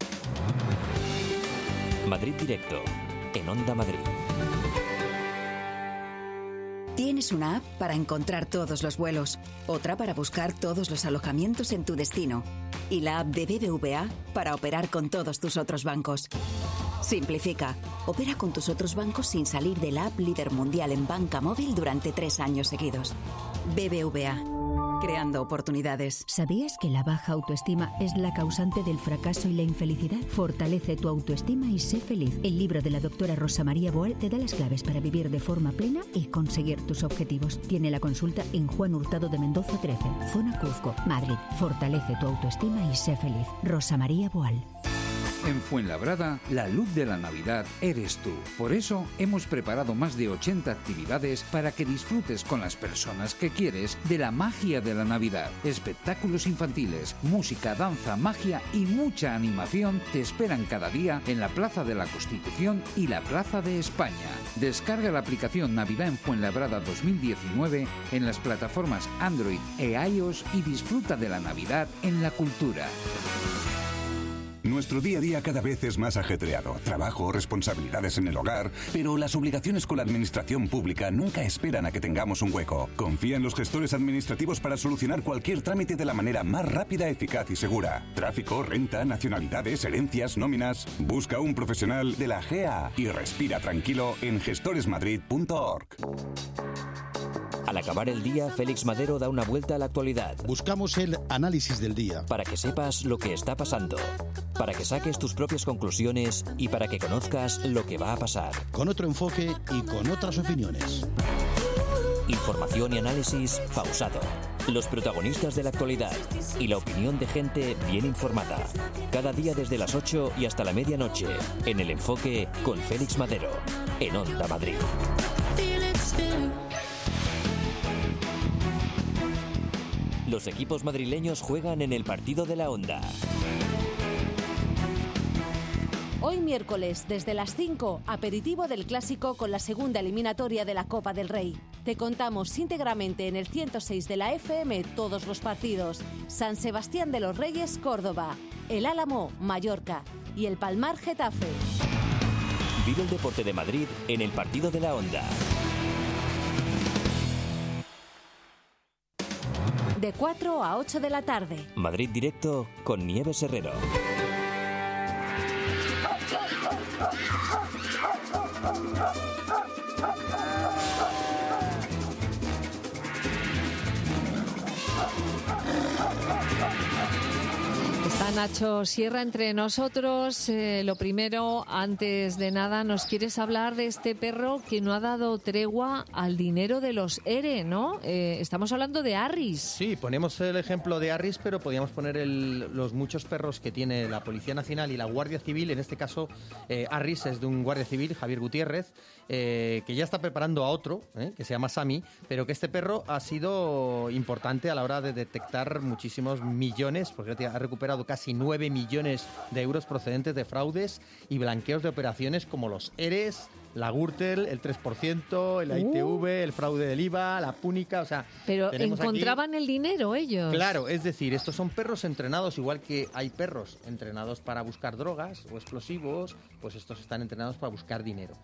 Madrid Directo, en Onda Madrid. Tienes una app para encontrar todos los vuelos, otra para buscar todos los alojamientos en tu destino y la app de B B V A para operar con todos tus otros bancos. Simplifica. Opera con tus otros bancos sin salir de la app líder mundial en banca móvil durante tres años seguidos. B B V A. Creando oportunidades. ¿Sabías que la baja autoestima es la causante del fracaso y la infelicidad? Fortalece tu autoestima y sé feliz. El libro de la doctora Rosa María Boal te da las claves para vivir de forma plena y conseguir tus objetivos. Tiene la consulta en Juan Hurtado de Mendoza trece, Zona Cuzco, Madrid. Fortalece tu autoestima y sé feliz. Rosa María Boal. En Fuenlabrada, la luz de la Navidad eres tú. Por eso hemos preparado más de ochenta actividades para que disfrutes con las personas que quieres de la magia de la Navidad. Espectáculos infantiles, música, danza, magia y mucha animación te esperan cada día en la Plaza de la Constitución y la Plaza de España. Descarga la aplicación Navidad en Fuenlabrada dos mil diecinueve en las plataformas Android e iOS y disfruta de la Navidad en la cultura. Nuestro día a día cada vez es más ajetreado. Trabajo, responsabilidades en el hogar, pero las obligaciones con la administración pública nunca esperan a que tengamos un hueco. Confía en los gestores administrativos para solucionar cualquier trámite de la manera más rápida, eficaz y segura. Tráfico, renta, nacionalidades, herencias, nóminas. Busca un profesional de la G A y respira tranquilo en gestores madrid punto org. Al acabar el día, Félix Madero da una vuelta a la actualidad. Buscamos el análisis del día. Para que sepas lo que está pasando, para que saques tus propias conclusiones y para que conozcas lo que va a pasar. Con otro enfoque y con otras opiniones. Información y análisis pausado. Los protagonistas de la actualidad y la opinión de gente bien informada. Cada día desde las ocho y hasta la medianoche, en El Enfoque con Félix Madero, en Onda Madrid. Los equipos madrileños juegan en el partido de la Onda. Hoy miércoles, desde las cinco, aperitivo del Clásico con la segunda eliminatoria de la Copa del Rey. Te contamos íntegramente en el ciento seis de la F M todos los partidos. San Sebastián de los Reyes, Córdoba. El Álamo, Mallorca. Y el Palmar, Getafe. Vive el deporte de Madrid en el partido de la Onda. de cuatro a ocho de la tarde. Madrid Directo con Nieves Herrero. Está Nacho Sierra entre nosotros. Eh, lo primero, antes de nada, nos quieres hablar de este perro que no ha dado tregua al dinero de los E R E, ¿no? Eh, estamos hablando de Arris. Sí, ponemos el ejemplo de Arris, pero podríamos poner el, los muchos perros que tiene la Policía Nacional y la Guardia Civil. En este caso, eh, Arris es de un guardia civil, Javier Gutiérrez, eh, que ya está preparando a otro, eh, que se llama Sami, pero que este perro ha sido importante a la hora de detectar muchísimos millones, porque ha recuperado casi nueve millones de euros procedentes de fraudes y blanqueos de operaciones como los E R Es, la Gürtel, el tres por ciento, el I T V, uh. el fraude del I V A, la Púnica, o sea... Pero encontraban aquí el dinero ellos. Claro, es decir, estos son perros entrenados, igual que hay perros entrenados para buscar drogas o explosivos, pues estos están entrenados para buscar dinero.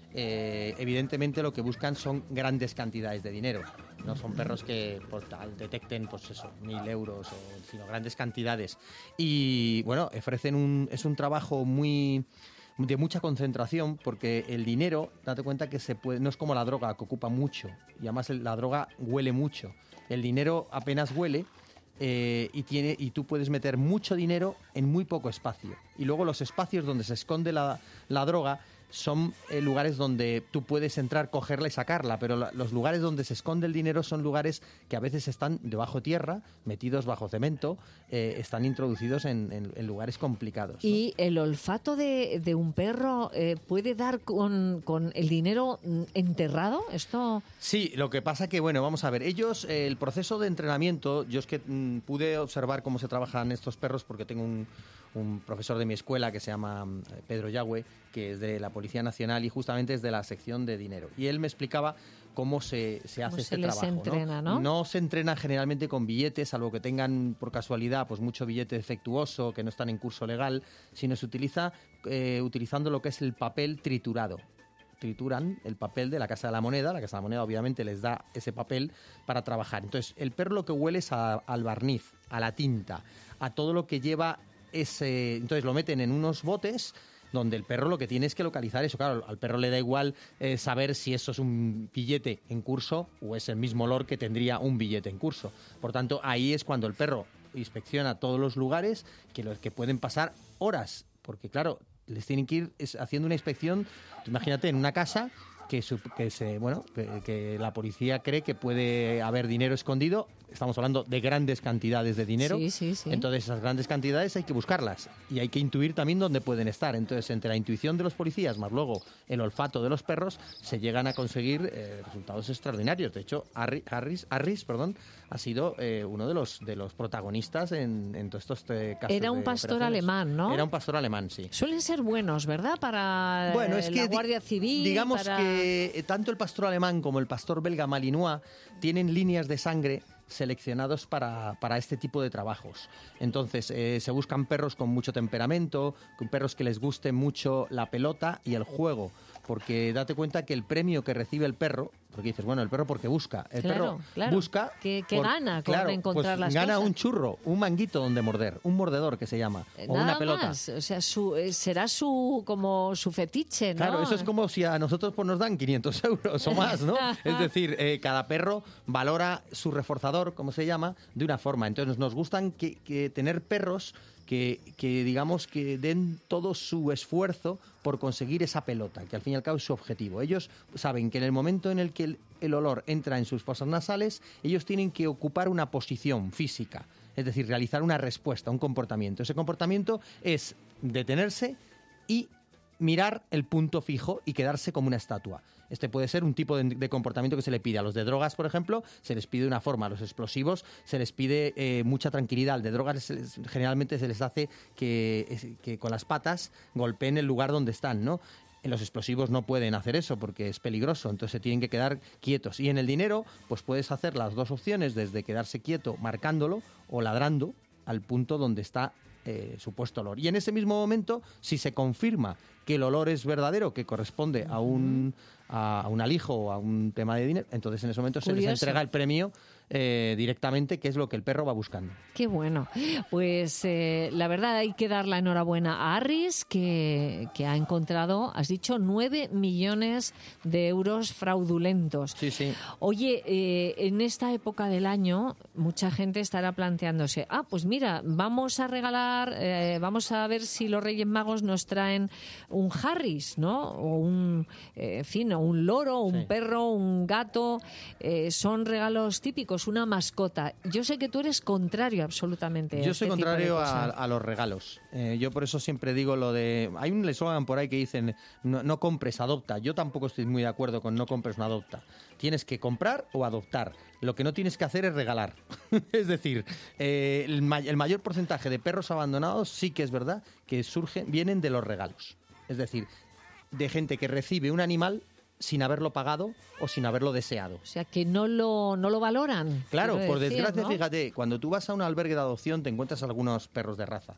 Eh, evidentemente lo que buscan son grandes cantidades de dinero. No son perros que por tal detecten, pues eso, mil euros, o, sino grandes cantidades. Y bueno, ofrecen un, es un trabajo muy... de mucha concentración, porque el dinero, date cuenta que se puede, no es como la droga, que ocupa mucho, y además el, la droga huele mucho. El dinero apenas huele, eh, y, tiene, y tú puedes meter mucho dinero en muy poco espacio. Y luego los espacios donde se esconde la, la droga son eh, lugares donde tú puedes entrar, cogerla y sacarla, pero la, los lugares donde se esconde el dinero son lugares que a veces están debajo tierra, metidos bajo cemento, eh, están introducidos en, en, en lugares complicados, ¿no? ¿Y el olfato de, de un perro eh, puede dar con, con el dinero enterrado? Esto... Sí, lo que pasa que, bueno, vamos a ver, ellos, eh, el proceso de entrenamiento, yo es que mm, pude observar cómo se trabajan estos perros porque tengo un... un profesor de mi escuela que se llama Pedro Yagüe, que es de la Policía Nacional y justamente es de la sección de dinero. Y él me explicaba cómo se, se hace ¿Cómo este se les trabajo. entrena, ¿no? No se entrena generalmente con billetes, salvo que tengan por casualidad pues mucho billete defectuoso, que no están en curso legal, sino se utiliza eh, utilizando lo que es el papel triturado. Trituran el papel de la Casa de la Moneda. La Casa de la Moneda obviamente les da ese papel para trabajar. Entonces, el perro lo que huele es a, al barniz, a la tinta, a todo lo que lleva ese... Entonces lo meten en unos botes donde el perro lo que tiene es que localizar eso. Claro, al perro le da igual eh, saber si eso es un billete en curso o es el mismo olor que tendría un billete en curso. Por tanto, ahí es cuando el perro inspecciona todos los lugares, que los que pueden pasar horas, porque claro, les tienen que ir haciendo una inspección. Imagínate en una casa que, que se bueno que, que la policía cree que puede haber dinero escondido. Estamos hablando de grandes cantidades de dinero. Sí, sí, sí. Entonces, esas grandes cantidades hay que buscarlas y hay que intuir también dónde pueden estar. Entonces, entre la intuición de los policías más luego el olfato de los perros, se llegan a conseguir eh, resultados extraordinarios. De hecho, Arris, Arris perdón, ha sido eh, uno de los de los protagonistas en, en todos estos eh, casos. Era un de pastor operaciones. alemán, ¿no? Era un pastor alemán, sí. Suelen ser buenos, ¿verdad? Para bueno, es que, la Guardia Civil. Digamos para... que tanto el pastor alemán como el pastor belga Malinois tienen líneas de sangre seleccionados para, para este tipo de trabajos. Entonces, eh, se buscan perros con mucho temperamento, con perros que les guste mucho la pelota y el juego, porque date cuenta que el premio que recibe el perro, porque dices, bueno, el perro porque busca, el claro, perro claro. busca... ¿Qué, qué por, gana con claro, encontrar pues las gana cosas? un churro, un manguito donde morder, un mordedor que se llama, o Nada una pelota. más. O sea, su, eh, será su como su fetiche, ¿no? Claro, eso es como si a nosotros pues, nos dan quinientos euros o más, ¿no? Es decir, eh, cada perro valora su reforzador, como se llama, de una forma. Entonces nos gustan que, que tener perros que, que, digamos, que den todo su esfuerzo por conseguir esa pelota, que al fin y al cabo es su objetivo. Ellos saben que en el momento en el que el, el olor entra en sus fosas nasales, ellos tienen que ocupar una posición física, es decir, realizar una respuesta, un comportamiento. Ese comportamiento es detenerse y mirar el punto fijo y quedarse como una estatua. Este puede ser un tipo de, de comportamiento que se le pide a los de drogas, por ejemplo, se les pide una forma. A los explosivos se les pide eh, mucha tranquilidad. Al de drogas se les, generalmente se les hace que, que con las patas golpeen el lugar donde están, ¿no? En los explosivos no pueden hacer eso porque es peligroso, entonces se tienen que quedar quietos. Y en el dinero, pues puedes hacer las dos opciones, desde quedarse quieto marcándolo o ladrando al punto donde está eh, supuesto olor. Y en ese mismo momento, si se confirma que el olor es verdadero, que corresponde a un, a un alijo o a un tema de dinero, entonces en ese momento Curioso. se les entrega el premio eh, directamente qué es lo que el perro va buscando. Qué bueno. Pues eh, la verdad hay que dar la enhorabuena a Arris, que, que ha encontrado, has dicho, nueve millones de euros fraudulentos. Sí, sí. Oye, eh, en esta época del año mucha gente estará planteándose, ah, pues mira, vamos a regalar, eh, vamos a ver si los Reyes Magos nos traen un Harris, ¿no? O un, eh, en fin, o un loro, un Sí. perro, un gato. Eh, son regalos típicos, una mascota. Yo sé que tú eres contrario absolutamente. Yo a soy este tipo de contrario a, cosas. a los regalos. Eh, yo por eso siempre digo lo de... Hay un eslogan por ahí que dicen, no, no compres, adopta. Yo tampoco estoy muy de acuerdo con no compres, no adopta. Tienes que comprar o adoptar. Lo que no tienes que hacer es regalar. Es decir, eh, el, ma- el mayor porcentaje de perros abandonados sí que es verdad que surgen, vienen de los regalos. Es decir, de gente que recibe un animal sin haberlo pagado o sin haberlo deseado. O sea, que no lo, no lo valoran. Claro, quiero por decir, desgracia, ¿no? fíjate, cuando tú vas a un albergue de adopción te encuentras algunos perros de raza,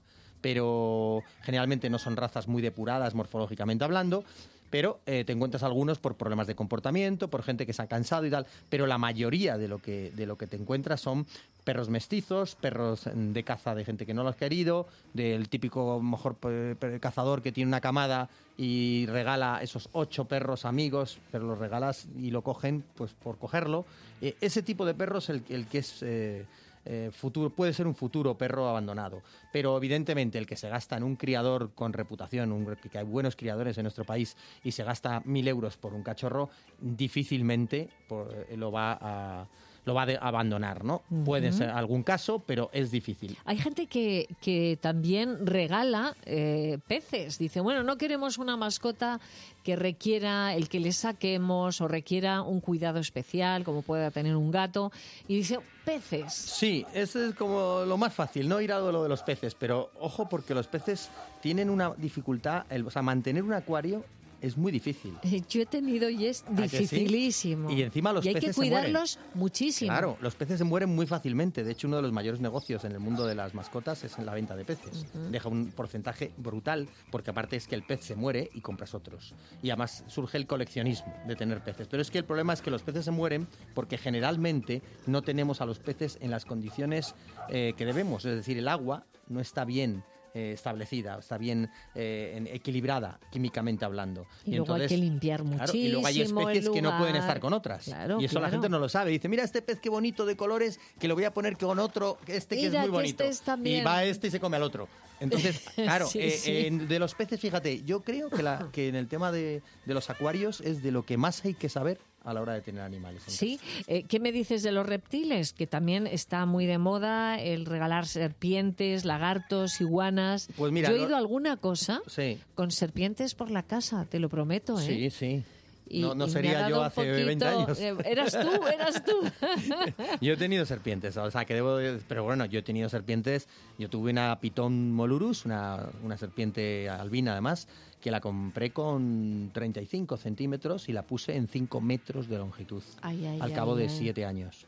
pero generalmente no son razas muy depuradas morfológicamente hablando, pero eh, te encuentras algunos por problemas de comportamiento, por gente que se ha cansado y tal, pero la mayoría de lo que, de lo que te encuentras son perros mestizos, perros mm, de caza de gente que no lo ha querido, del típico mejor pe- pe- cazador que tiene una camada y regala esos ocho perros amigos, pero los regalas y lo cogen pues por cogerlo. Eh, ese tipo de perros el, el que es... Eh, eh, futuro, puede ser un futuro perro abandonado, pero evidentemente el que se gasta en un criador con reputación, un, que hay buenos criadores en nuestro país y se gasta mil euros por un cachorro, difícilmente por, eh, lo va a lo va a de- abandonar, ¿no? Ujú. Puede ser algún caso, pero es difícil. Hay gente que, que también regala eh, peces. Dice, bueno, no queremos una mascota que requiera el que le saquemos o requiera un cuidado especial, como pueda tener un gato. Y dice, peces. Sí, eso es como lo más fácil, no ir a lo de los peces, pero ojo porque los peces tienen una dificultad, el- o sea, mantener un acuario es muy difícil. Eh, Yo he tenido y es ¿A que sí? dificilísimo. Y encima los Y hay que peces se mueren. cuidarlos muchísimo. Claro, los peces se mueren muy fácilmente. De hecho, uno de los mayores negocios en el mundo de las mascotas es en la venta de peces. Ujú. Deja un porcentaje brutal, porque aparte es que el pez se muere y compras otros. Y además surge el coleccionismo de tener peces. Pero es que el problema es que los peces se mueren porque generalmente no tenemos a los peces en las condiciones eh, que debemos. Es decir, el agua no está bien eh, establecida, está bien eh, en- equilibrada químicamente hablando. Y luego hay que limpiar claro, y luego hay muchísimo especies el que no pueden lugar. estar con otras. Claro, y eso la claro. gente no lo sabe. Dice, mira este pez qué bonito de colores, que lo voy a poner con otro, que este que Mira, es muy que bonito. este es también. Y va este y se come al otro. Entonces, claro, Sí, eh, sí. en- de los peces, fíjate, yo creo que, la, que en el tema de, de los acuarios es de lo que más hay que saber a la hora de tener animales. en Sí, eh, ¿qué me dices de los reptiles? Que también está muy de moda el regalar serpientes, lagartos, iguanas. Pues mira, yo he lo- ido a alguna cosa casa. Sí, con serpientes por la casa, te lo prometo, ¿eh? sí, sí. Y- no no y me ha sería dado yo un hace veinte poquito- años. eh, Eras tú, eras tú. Yo he tenido serpientes, o sea, que debo de- pero bueno, yo he tenido serpientes, yo tuve una Pitón molurus, una, una serpiente albina además, que la compré con treinta y cinco centímetros y la puse en cinco metros de longitud, Ay, ay, al cabo ay, de ay. siete años.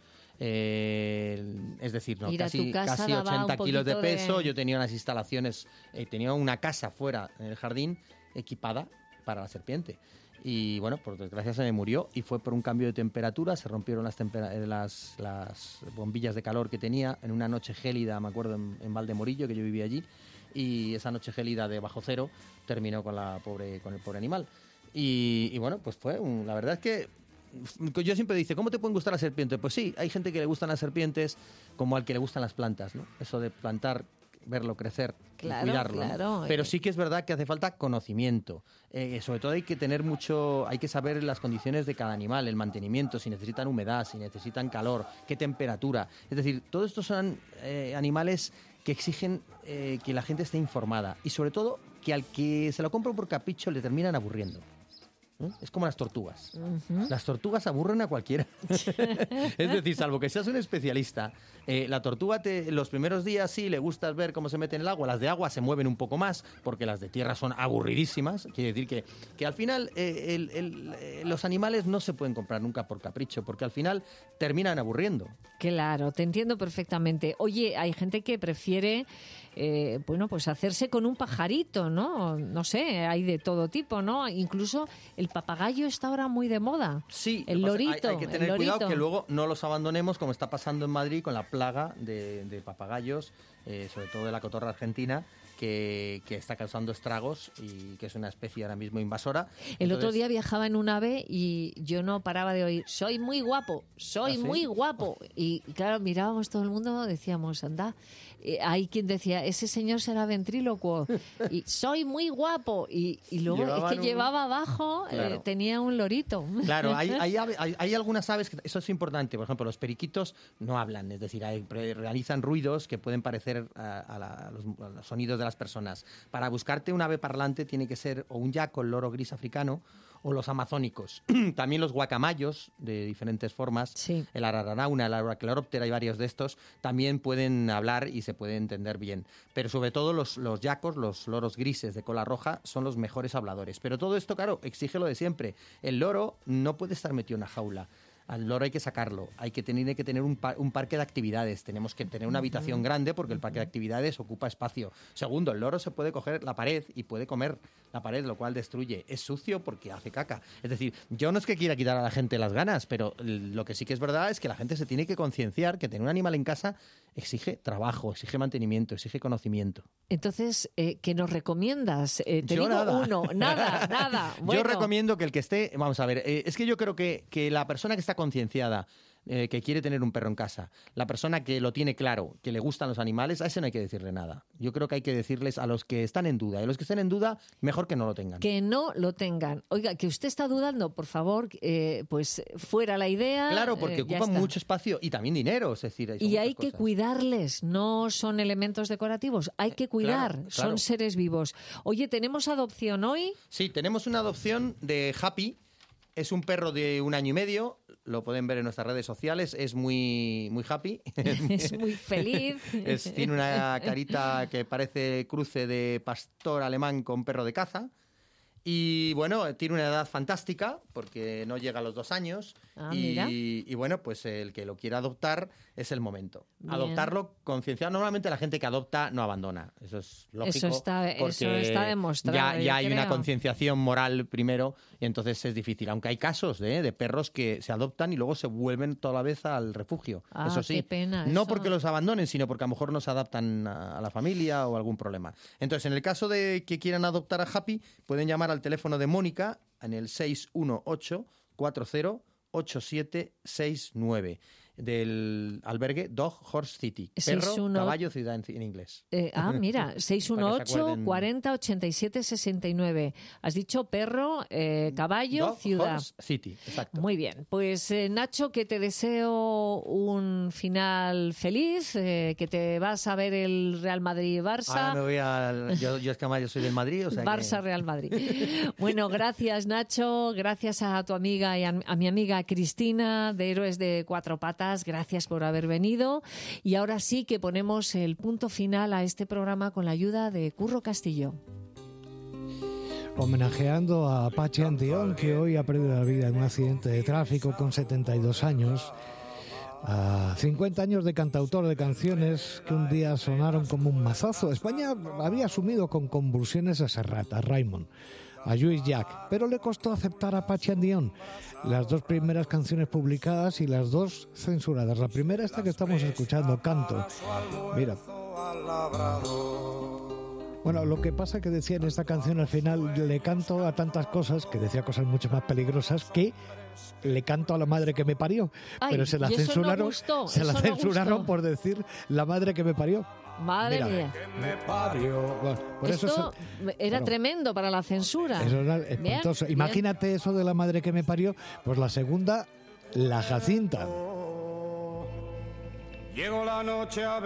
Eh, es decir, no, Ir a casi, tu casa casi daba ochenta un kilos de poquito de- peso, yo tenía unas instalaciones, eh, tenía una casa fuera en el jardín equipada para la serpiente. Y bueno, por desgracia se me murió y fue por un cambio de temperatura, se rompieron las, tempera- eh, las, las bombillas de calor que tenía en una noche gélida, me acuerdo, en, en Valdemorillo, que yo vivía allí, y esa noche gélida de bajo cero terminó con, la pobre, con el pobre animal. Y, y bueno, pues fue, un- la verdad es que yo siempre dice, ¿cómo te pueden gustar las serpientes? Pues sí, hay gente que le gustan las serpientes como al que le gustan las plantas, ¿no? Eso de plantar, verlo crecer Claro, y cuidarlo, ¿no? claro. Pero sí que es verdad que hace falta conocimiento. Eh, sobre todo hay que tener mucho, hay que saber las condiciones de cada animal, el mantenimiento, si necesitan humedad, si necesitan calor, qué temperatura. Es decir, todos estos son eh, animales que exigen eh, que la gente esté informada y sobre todo que al que se lo compra por capricho le terminan aburriendo. ¿Eh? Es como las tortugas. Ujú. Las tortugas aburren a cualquiera. Es decir, salvo que seas un especialista, eh, la tortuga te, los primeros días sí le gusta ver cómo se mete en el agua. Las de agua se mueven un poco más porque las de tierra son aburridísimas. Quiere decir que, que al final eh, el- el- eh, los animales no se pueden comprar nunca por capricho porque al final terminan aburriendo. Claro, te entiendo perfectamente. Oye, hay gente que prefiere, eh, bueno, pues hacerse con un pajarito, ¿no? No sé, hay de todo tipo, ¿no? Incluso el papagayo está ahora muy de moda. Sí, el lorito. Hay, hay que tener cuidado que luego no los abandonemos, como está pasando en Madrid con la plaga de, de papagayos, eh, sobre todo de la cotorra argentina, que, que está causando estragos y que es una especie ahora mismo invasora. El Entonces, otro día viajaba en un ave y yo no paraba de oír, soy muy guapo, soy ¿Ah, sí? muy guapo. Y claro, mirábamos todo el mundo, decíamos, anda. Eh, hay quien decía, ese señor será ventrílocuo. Y soy muy guapo. Y, y luego Llevaban es que un... llevaba abajo, Claro. eh, tenía un lorito. Claro, hay, hay, ave- hay, hay algunas aves, que eso es importante, por ejemplo, los periquitos no hablan, es decir, hay- pre- realizan ruidos que pueden parecer a, a la- a los, a los sonidos de las personas. Para buscarte un ave parlante tiene que ser o un yaco, el loro gris africano, o los amazónicos. También los guacamayos, de diferentes formas, el arararauna, el aracleróptera, hay varios de estos, también pueden hablar y se pueden entender bien. Pero sobre todo los, los yacos, los loros grises de cola roja, son los mejores habladores. Pero todo esto, claro, exige lo de siempre. El loro no puede estar metido en una jaula. Al loro hay que sacarlo, hay que tener, hay que tener un, pa- un parque de actividades, tenemos que tener una habitación grande porque el parque de actividades ocupa espacio. Segundo, el loro se puede coger la pared y puede comer la pared, lo cual destruye. Es sucio porque hace caca. Es decir, yo no es que quiera quitar a la gente las ganas, pero lo que sí que es verdad es que la gente se tiene que concienciar que tener un animal en casa exige trabajo, exige mantenimiento, exige conocimiento. Entonces, eh, ¿qué nos recomiendas? Eh, te Yo digo nada. uno, nada, nada. Bueno, Yo recomiendo que el que esté, vamos a ver, eh, es que yo creo que, que la persona que está concienciada, eh, que quiere tener un perro en casa, la persona que lo tiene claro, que le gustan los animales, a ese no hay que decirle nada. Yo creo que hay que decirles a los que están en duda, y a los que estén en duda, mejor que no lo tengan. que no lo tengan. Oiga, que usted está dudando, por favor, eh, pues fuera la idea. Claro, porque eh, ya ocupan está. mucho espacio y también dinero, es decir, son Y muchas hay que cosas. cuidarles, no son elementos decorativos, hay que cuidar, claro, son claro. seres vivos. Oye, ¿tenemos adopción hoy? Sí, tenemos una adopción de Happy. Es un perro de un año y medio, lo pueden ver en nuestras redes sociales, es muy, muy happy. Es muy feliz. Es- tiene una carita que parece cruce de pastor alemán con perro de caza. Y bueno, tiene una edad fantástica porque no llega a los dos años. Ah, y, mira. y bueno, pues el que lo quiera adoptar es el momento. Bien. Adoptarlo concienciado. Normalmente la gente que adopta no abandona. Eso es lógico. Eso está- eso porque está demostrado, Ya, yo ya hay una creo. concienciación moral primero y entonces es difícil. Aunque hay casos de, de perros que se adoptan y luego se vuelven toda la vez al refugio. Ah, eso sí. qué pena No eso. porque los abandonen, sino porque a lo mejor no se adaptan a, a la familia o algún problema. Entonces, en el caso de que quieran adoptar a Happy, pueden llamar al teléfono de Mónica en el seis uno ocho, cuatro cero, ocho siete seis nueve del albergue Dog Horse City. Perro, seis uno caballo, ciudad en, en inglés. Eh, ah, mira, seis uno Para que se ocho, acuerden. cuarenta, ochenta y siete, sesenta y nueve. Has dicho perro, eh, caballo, Dog ciudad. Horse City, exacto. Muy bien, pues eh, Nacho, que te deseo un final feliz, eh, que te vas a ver el Real Ahora Madrid-Barça. me voy al... Yo, yo es que además yo soy del Madrid, o sea que- Barça-Real Madrid. Bueno, gracias Nacho, gracias a tu amiga y a, a mi amiga Cristina de Héroes de Cuatro Patas, gracias por haber venido. Y ahora sí que ponemos el punto final a este programa con la ayuda de Curro Castillo. Homenajeando a Pachi Antión, que hoy ha perdido la vida en un accidente de tráfico con setenta y dos años. A cincuenta años de cantautor de canciones que un día sonaron como un mazazo. España había asumido con convulsiones a Serrat, a Raymond, a Lluís Llach, pero le costó aceptar a Pachi Andión. Las dos primeras canciones publicadas y las dos censuradas. La primera, esta que estamos escuchando, Canto. Mira. Bueno, lo que pasa que decía en esta canción al final, le canto a tantas cosas, que decía cosas mucho más peligrosas, que le canto a la madre que me parió. Ay, pero se la y eso no censuraron, gustó, se la eso no censuraron gustó. por decir la madre que me parió. Madre Mira, mía. me parió. Bueno, por eso Esto se- era bueno, tremendo para la censura. eso era Bien, espantoso. bien. Imagínate eso de la madre que me parió. Pues la segunda, la Jacinta. Llegó la noche a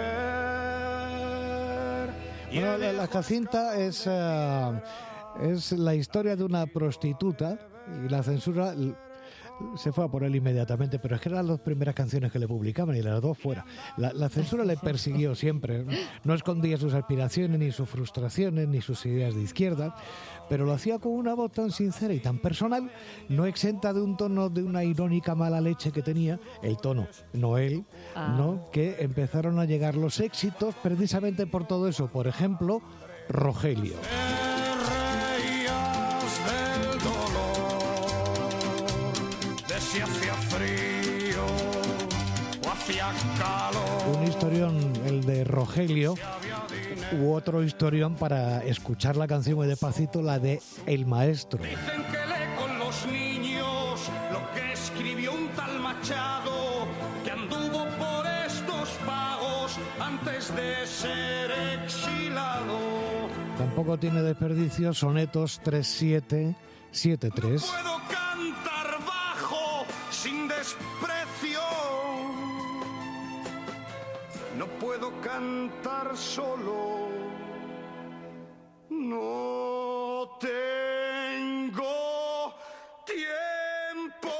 beber. Bueno, la, la Jacinta es, eh, es la historia de una prostituta y la censura l- se fue a por él inmediatamente, pero es que eran las primeras canciones que le publicaban y las dos fuera. La, la censura le persiguió siempre, no, no escondía sus aspiraciones, ni sus frustraciones, ni sus ideas de izquierda, pero lo hacía con una voz tan sincera y tan personal, no exenta de un tono de una irónica mala leche que tenía, el tono, no él, Ah. ¿no? Que empezaron a llegar los éxitos precisamente por todo eso. Por ejemplo, Rogelio. Reías del dolor si hacía frío o hacía calor. Un historión, el de Rogelio, u otro historión para escuchar la canción muy despacito, la de El Maestro. Dicen que lee con los niños lo que escribió un tal Machado, que anduvo por estos pagos antes de ser exilado. Tampoco tiene desperdicio Sonetos tres siete siete tres. No puedo cantar bajo sin desprecio. No puedo cantar solo. No tengo tiempo.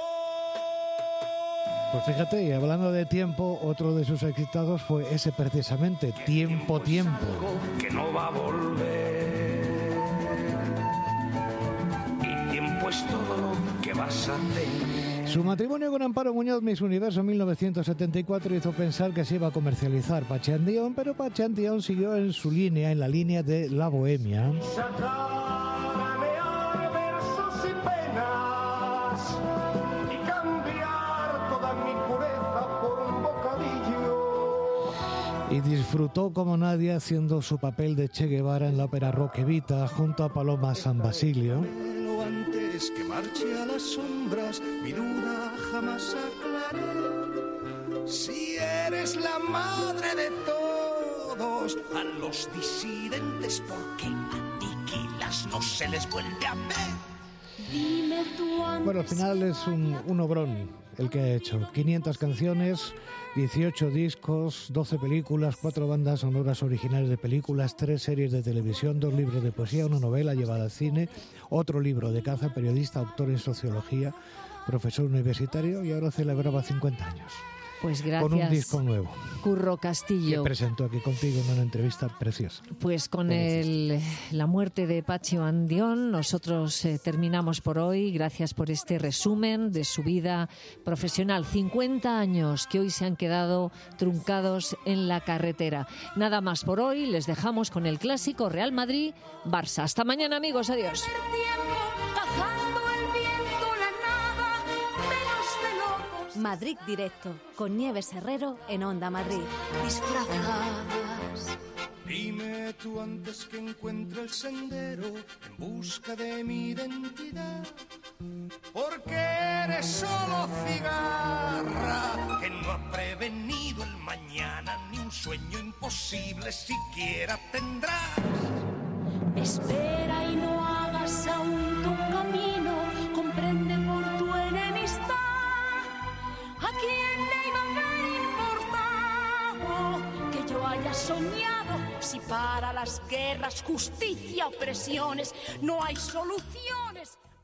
Pues fíjate, y hablando de tiempo, otro de sus éxitos fue ese precisamente, Tiempo, Tiempo. Que no va a volver. Y tiempo es todo lo que vas a tener. Su matrimonio con Amparo Muñoz, Miss Universo mil novecientos setenta y cuatro, hizo pensar que se iba a comercializar Pachi Andión, pero Pachi Andión siguió en su línea, en la línea de la bohemia. Versos y penas y cambiar toda mi pureza por un bocadillo. Y disfrutó como nadie haciendo su papel de Che Guevara en la ópera Roque Vita junto a Paloma San Basilio. Antes que marche a las sombras, mi duda jamás aclaré. Si eres la madre de todos, a los disidentes, ¿por qué aniquilas? No se les vuelve a ver. Dime tú antes. Bueno, al final es un, un obrón el que ha hecho. quinientas canciones, dieciocho discos, doce películas, cuatro bandas sonoras originales de películas, tres series de televisión, dos libros de poesía, una novela llevada al cine, otro libro de caza, periodista, autor en sociología, profesor universitario y ahora celebraba cincuenta años. Pues gracias. Con un disco nuevo. Curro Castillo. Que presentó aquí contigo en una entrevista preciosa. Pues con el, la muerte de Pachi Andión, nosotros eh, terminamos por hoy. Gracias por este resumen de su vida profesional. cincuenta años que hoy se han quedado truncados en la carretera. Nada más por hoy. Les dejamos con el clásico Real Madrid-Barça. Hasta mañana, amigos. Adiós. Madrid Directo, con Nieves Herrero en Onda Madrid. Disfrazadas. Dime tú antes que encuentre el sendero en busca de mi identidad. Porque eres solo cigarra que no ha prevenido el mañana, ni un sueño imposible siquiera tendrás. Espera y no hagas aún tu camino, comprende por tu enemistad. ¿A quién le iba a haber importado que yo haya soñado? Si para las guerras, justicia, opresiones no hay soluciones.